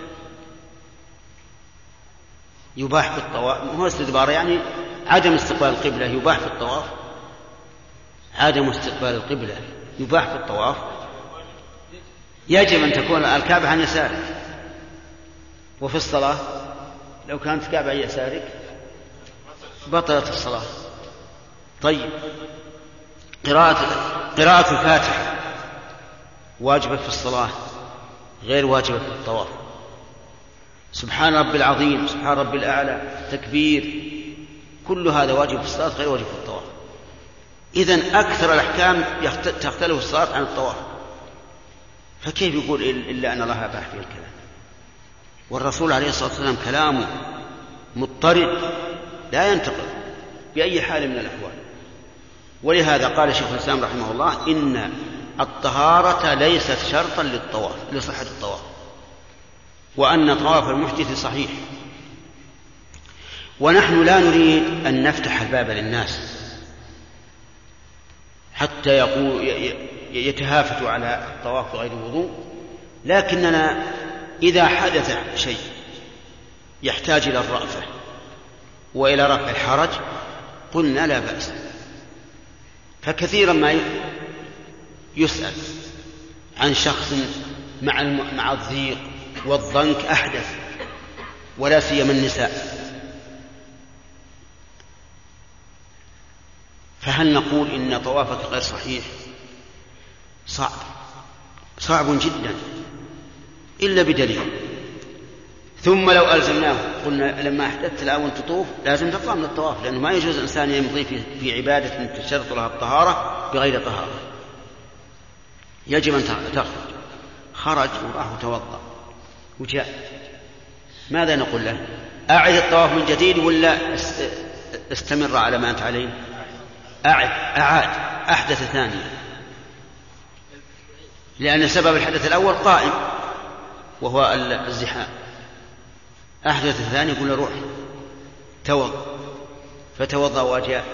يباح في الطواف، هو استدبار يعني عدم استقبال القبلة يباح في الطواف، عدم استقبال القبلة يباح في الطواف. يجب أن تكون الكعبة عن يسارك، وفي الصلاة لو كانت الكعبة عن يسارك بطلت الصلاة. طيب قراءة قراءة الفاتحة واجبة في الصلاة غير واجبة في الطواف. سبحان ربي العظيم، سبحان ربي الأعلى، تكبير، كل هذا واجب في الصلاة غير واجب في الطواف. إذن أكثر الأحكام تختلف الصلاة عن الطواف، فكيف يقول إلا أن الله أباح فيه الكلام؟ والرسول عليه الصلاة والسلام كلامه مضطرد لا ينتقل بأي حال من الأحوال. ولهذا قال شيخ الإسلام رحمه الله إن الطهارة ليست شرطا للطواف لصحة الطواف، وأن طواف المحدث صحيح. ونحن لا نريد أن نفتح الباب للناس حتى يقول يتهافتوا على الطواف بغير وضوء، لكننا إذا حدث شيء يحتاج إلى الرأفة وإلى رفع الحرج قلنا لا بأس. فكثيرا ما يسأل عن شخص مع مع الضيق والضنك أحدث، ولا سيما النساء، فهل نقول إن طوافك غير صحيح؟ صعب صعب جدا إلا بدليل. ثم لو ألزمناه قلنا لما أحدثت الآن تطوف لازم تقام من الطواف، لأنه ما يجوز إنسان يمضي في, في عبادة تشترط لها الطهارة بغير طهارة، يجب أن تخرج. خرج وراح وتوضأ وجاء، ماذا نقول له؟ أعد الطواف من جديد ولا استمر على ما أنت عليه؟ أعد أعاد أحدث ثانيا، لأن سبب الحدث الأول قائم وهو الزحام. أحدث الثاني يقول له روح توضأ، فتوضأ وجاء،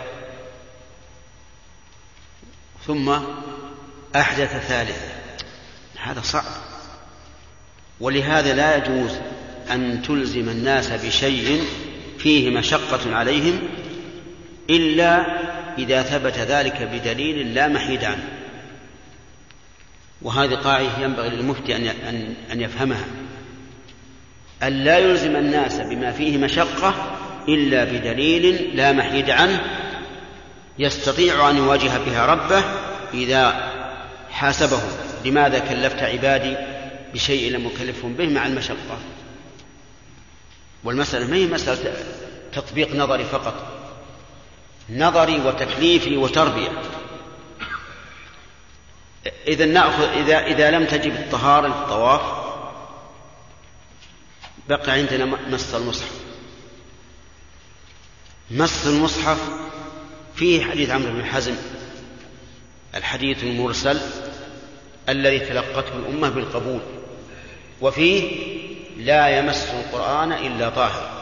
ثم أحدث ثالثا. هذا صعب، ولهذا لا يجوز أن تلزم الناس بشيء فيه مشقة عليهم إلا إذا ثبت ذلك بدليل لا محيد عنه. وهذه قاعدة ينبغي للمفتي أن يفهمها، أن لا يلزم الناس بما فيه مشقة إلا بدليل لا محيد عنه يستطيع أن يواجه بها ربه إذا حاسبه: لماذا كلفت عبادي بشيء لم أكلفهم به مع المشقة؟ والمسألة ما هي مسألة تطبيق نظري فقط، نظري وتكليفي وتربية. إذا نأخذ إذا إذا لم تجب الطهارة للطواف بقى عندنا مس المصحف. مس المصحف فيه حديث عمرو بن حزم، الحديث المرسل الذي تلقته الأمة بالقبول، وفيه لا يمس القرآن إلا طاهر،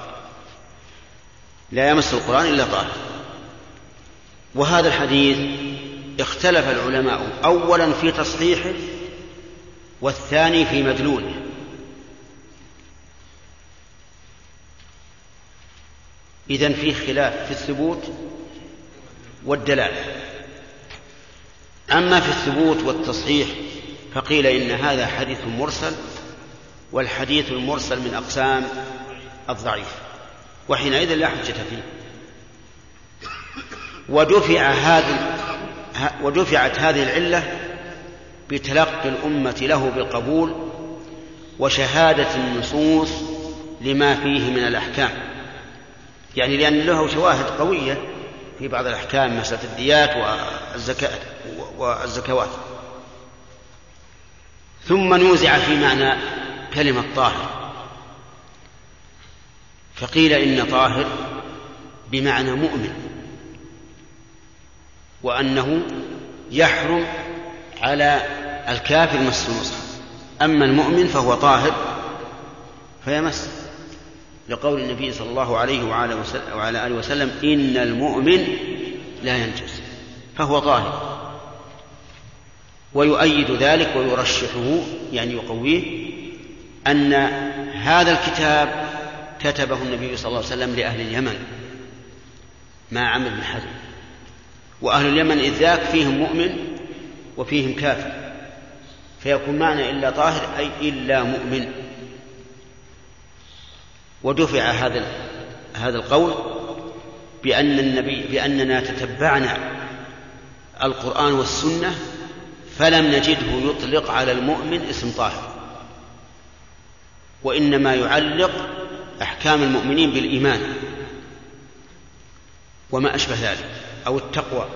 لا يمس القرآن إلا طاهر. وهذا الحديث اختلف العلماء أولا في تصحيحه والثاني في مدلوله. إذن فيه خلاف في الثبوت والدلالة. أما في الثبوت والتصحيح فقيل إن هذا حديث مرسل، والحديث المرسل من أقسام الضعيف، وحينئذ لا حجة فيه. ودفع هذه ودفعت هذه العلة بتلقي الأمة له بالقبول وشهادة النصوص لما فيه من الأحكام، يعني لأن له شواهد قوية في بعض الأحكام، مسألة الديات والزكاة والزكوات. ثم نوزع في معنى كلمة طاهر، فقيل إن طاهر بمعنى مؤمن، وأنه يحرم على الكافر مس المصحف، أما المؤمن فهو طاهر فيمس، لقول النبي صلى الله عليه وعلى آله وسلم: إن المؤمن لا ينجس، فهو طاهر. ويؤيد ذلك ويرشحه، يعني يقويه، أن هذا الكتاب كتبه النبي صلى الله عليه وسلم لأهل اليمن مع عمرو بن حزم، وأهل اليمن إذ ذاك فيهم مؤمن وفيهم كافر، فيكون معنى إلا طاهر أي إلا مؤمن. ودفع هذا هذا القول بأن النبي بأننا تتبعنا القرآن والسنة فلم نجده يطلق على المؤمن اسم طاهر، وإنما يعلق أحكام المؤمنين بالإيمان وما أشبه ذلك أو التقوى.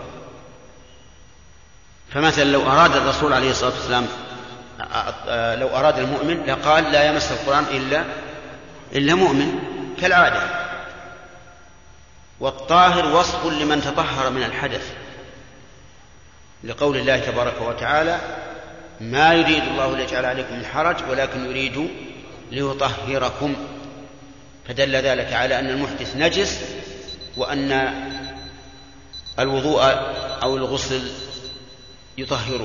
فمثلا لو أراد الرسول عليه الصلاة والسلام لو أراد المؤمن لقال: لا يمس القرآن إلا إلا مؤمن كالعادة. والطاهر وصف لمن تطهر من الحدث، لقول الله تبارك وتعالى: ما يريد الله ليجعل عليكم من حرج ولكن يريد ليطهركم. فدل ذلك على أن المحدث نجس، وأن الوضوء أو الغسل يطهره.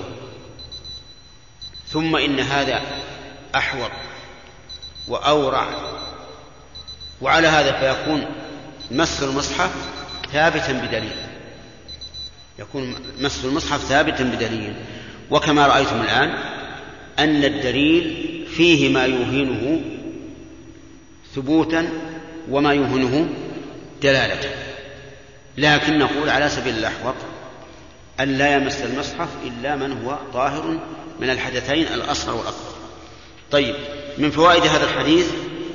ثم إن هذا أحوط وأورع، وعلى هذا فيكون مس المصحف ثابتا بدليل، يكون مس المصحف ثابتا بدليل. وكما رأيتم الآن أن الدليل فيه ما يوهنه ثبوتا وما يوهنه دلالة، لكن نقول على سبيل الأحوط أن لا يمس المصحف إلا من هو طاهر من الحدثين الأصغر والأكبر. طيب، من فوائد هذا الحديث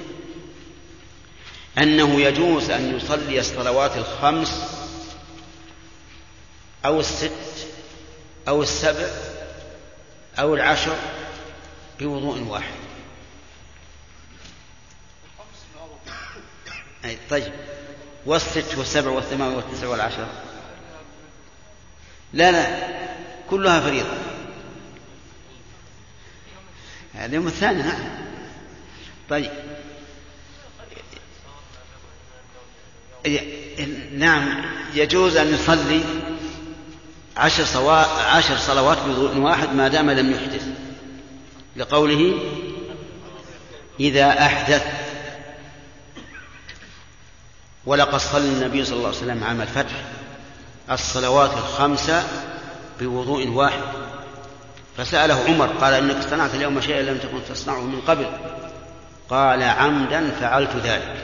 أنه يجوز أن يصلي الصلوات الخمس أو الست أو السبع أو العشر بوضوء واحد، طيب والست والسبع والثمان والتسع والعشر؟ لا لا كلها فريضة. اليوم الثاني. نعم. طيب نعم يجوز أن يصلي عشر, صوا... عشر صلوات بوضوء واحد ما دام لم يحدث، لقوله إذا أحدث. ولقد صلى النبي صلى الله عليه وسلم عام الفتح الصلوات الخمسة بوضوء واحد، فسأله عمر قال إنك صنعت اليوم شيئا لم تكن تصنعه من قبل، قال عمدا فعلت ذلك،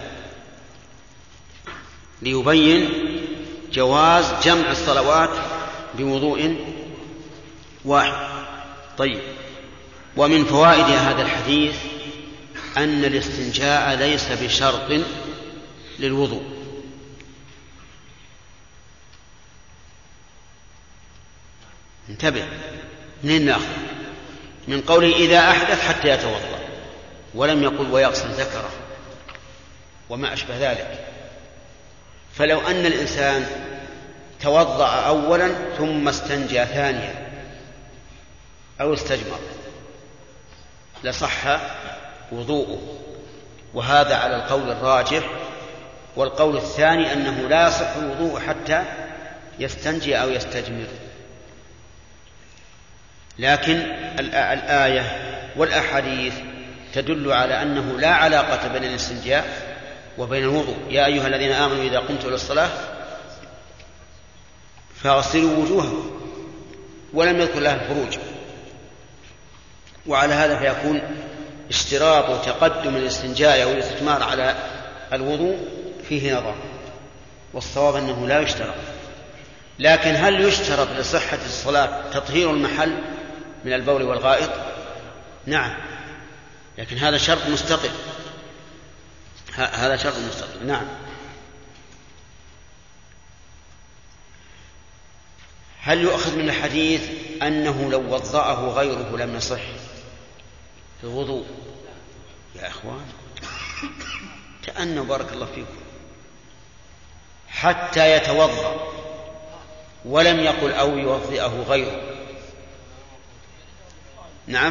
ليبين جواز جمع الصلوات بوضوء واحد. طيب ومن فوائد هذا الحديث أن الاستنجاء ليس بشرط للوضوء. انتبه، منين نأخذ؟ من قوله إذا أحدث حتى يتوضأ، ولم يقل ويغسل ذكره وما أشبه ذلك. فلو أن الإنسان توضأ أولا ثم استنجى ثانيا أو استجمر لصح وضوءه، وهذا على القول الراجح. والقول الثاني أنه لا يصح الوضوء حتى يستنجي أو يستجمر. لكن الآية والأحاديث تدل على أنه لا علاقة بين الاستنجاء وبين الوضوء. يا أيها الذين آمنوا إذا قمتم إلى الصلاة فاغسلوا وجوهكم، ولم يذكر لها الخروج. وعلى هذا فيكون اشتراط تقدم الاستنجاء أو الاستجمار على الوضوء فيه نظر، والصواب أنه لا يشترط. لكن هل يشترط لصحة الصلاة تطهير المحل من البول والغائط؟ نعم، لكن هذا شرط مستقل، هذا شرط مستقل. نعم. هل يؤخذ من الحديث أنه لو وضأه غيره لم يصح في الوضوء؟ يا أخوان تأنوا بارك الله فيكم، حتى يتوضأ، ولم يقل أو يوضئه غيره. نعم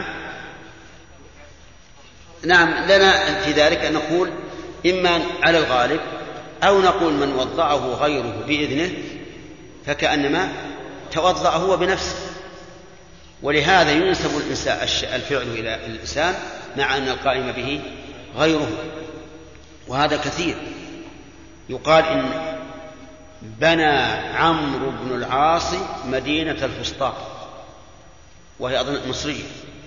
نعم لنا في ذلك أن نقول إما على الغالب أو نقول من وضعه غيره بإذنه فكأنما توضأ هو بنفسه. ولهذا ينسب الفعل إلى الإنسان مع أن القائم به غيره، وهذا كثير. يقال إن بنى عمرو بن العاص مدينة الفسطاط، وهي أظن مصرية.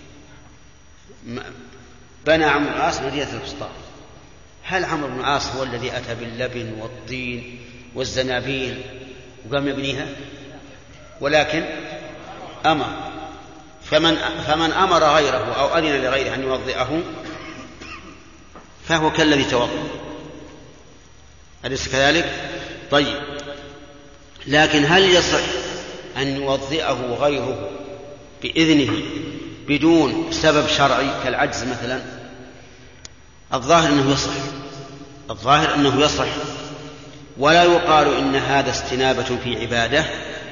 بنى عمرو بن العاص مدينة الفسطاط. هل عمرو بن العاص هو الذي أتى باللبن والطين والزنابيل وقام يبنيها؟ ولكن أمر. فمن, فمن أمر غيره أو أذن لغيره أن يوضئه فهو كالذي توضأ، أليس كذلك؟ طيب، لكن هل يصح أن يوضئه غيره بإذنه بدون سبب شرعي كالعجز مثلا؟ الظاهر أنه يصح، الظاهر أنه يصح، ولا يقال إن هذا استنابة في عبادة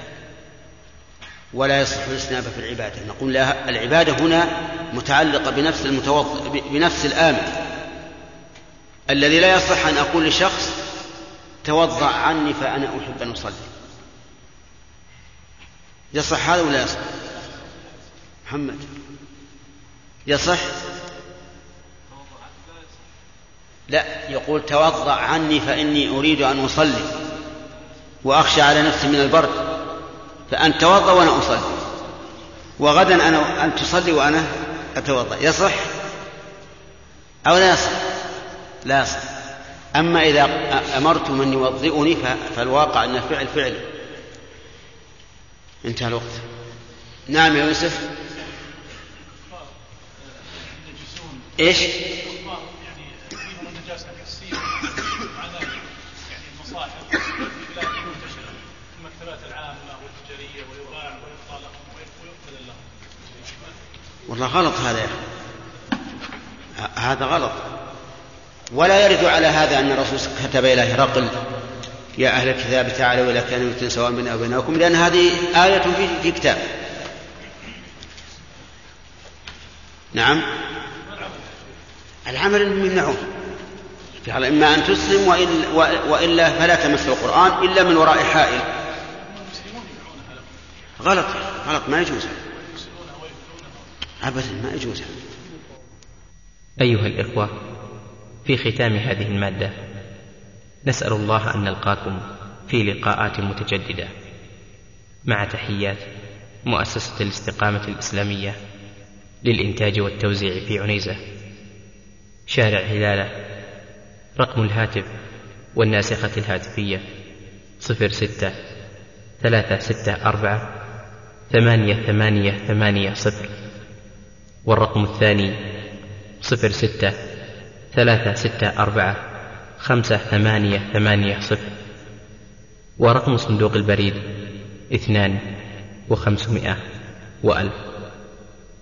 ولا يصح الاستنابة في العبادة. نقول لا، العبادة هنا متعلقة بنفس المتوضئ، بنفس الآمر، الذي لا يصح أن أقول لشخص توضأ عني فأنا أحب أن أصلي. يصح هذا ولا يصح؟ محمد يصح؟ لا، يقول توضأ عني فإني أريد أن أصلي وأخشى على نفسي من البرد، فأن توضأ وأنا أصلي، وغدا أنا أن تصلي وأنا أتوضأ. يصح أو لا يصح؟ لا يصح. أما إذا أمرت من يوضئني فالواقع أن الفعل فعل. انتهى الوقت. نعم يا يوسف. إيش؟ والله غلط هذا يا أخي، هذا غلط. ولا يرد على هذا أن الرسول كتب إلى هرقل يا أهل الكتاب تعالوا إلى كلمة سواء بيننا وبينكم، لأن هذه آية في كتاب. نعم العمل يمنعون، إما أن تسلم وإلا فلا تمس القرآن إلا من وراء حائل. غلط غلط ما يجوز أبدا، ما يجوز.
أيها الإخوة، في ختام هذه المادة نسأل الله أن نلقاكم في لقاءات متجددة، مع تحيات مؤسسة الاستقامة الإسلامية للإنتاج والتوزيع في عنيزة، شارع هلالة. رقم الهاتف والناسخة الهاتفية صفر ستة ثلاثة ستة أربعة ثمانية ثمانية ثمانية صفر، والرقم الثاني صفر ستة ثلاثة ستة أربعة خمسة ثمانية ثمانية صفر، ورقم صندوق البريد اثنان وخمسمائة وألف.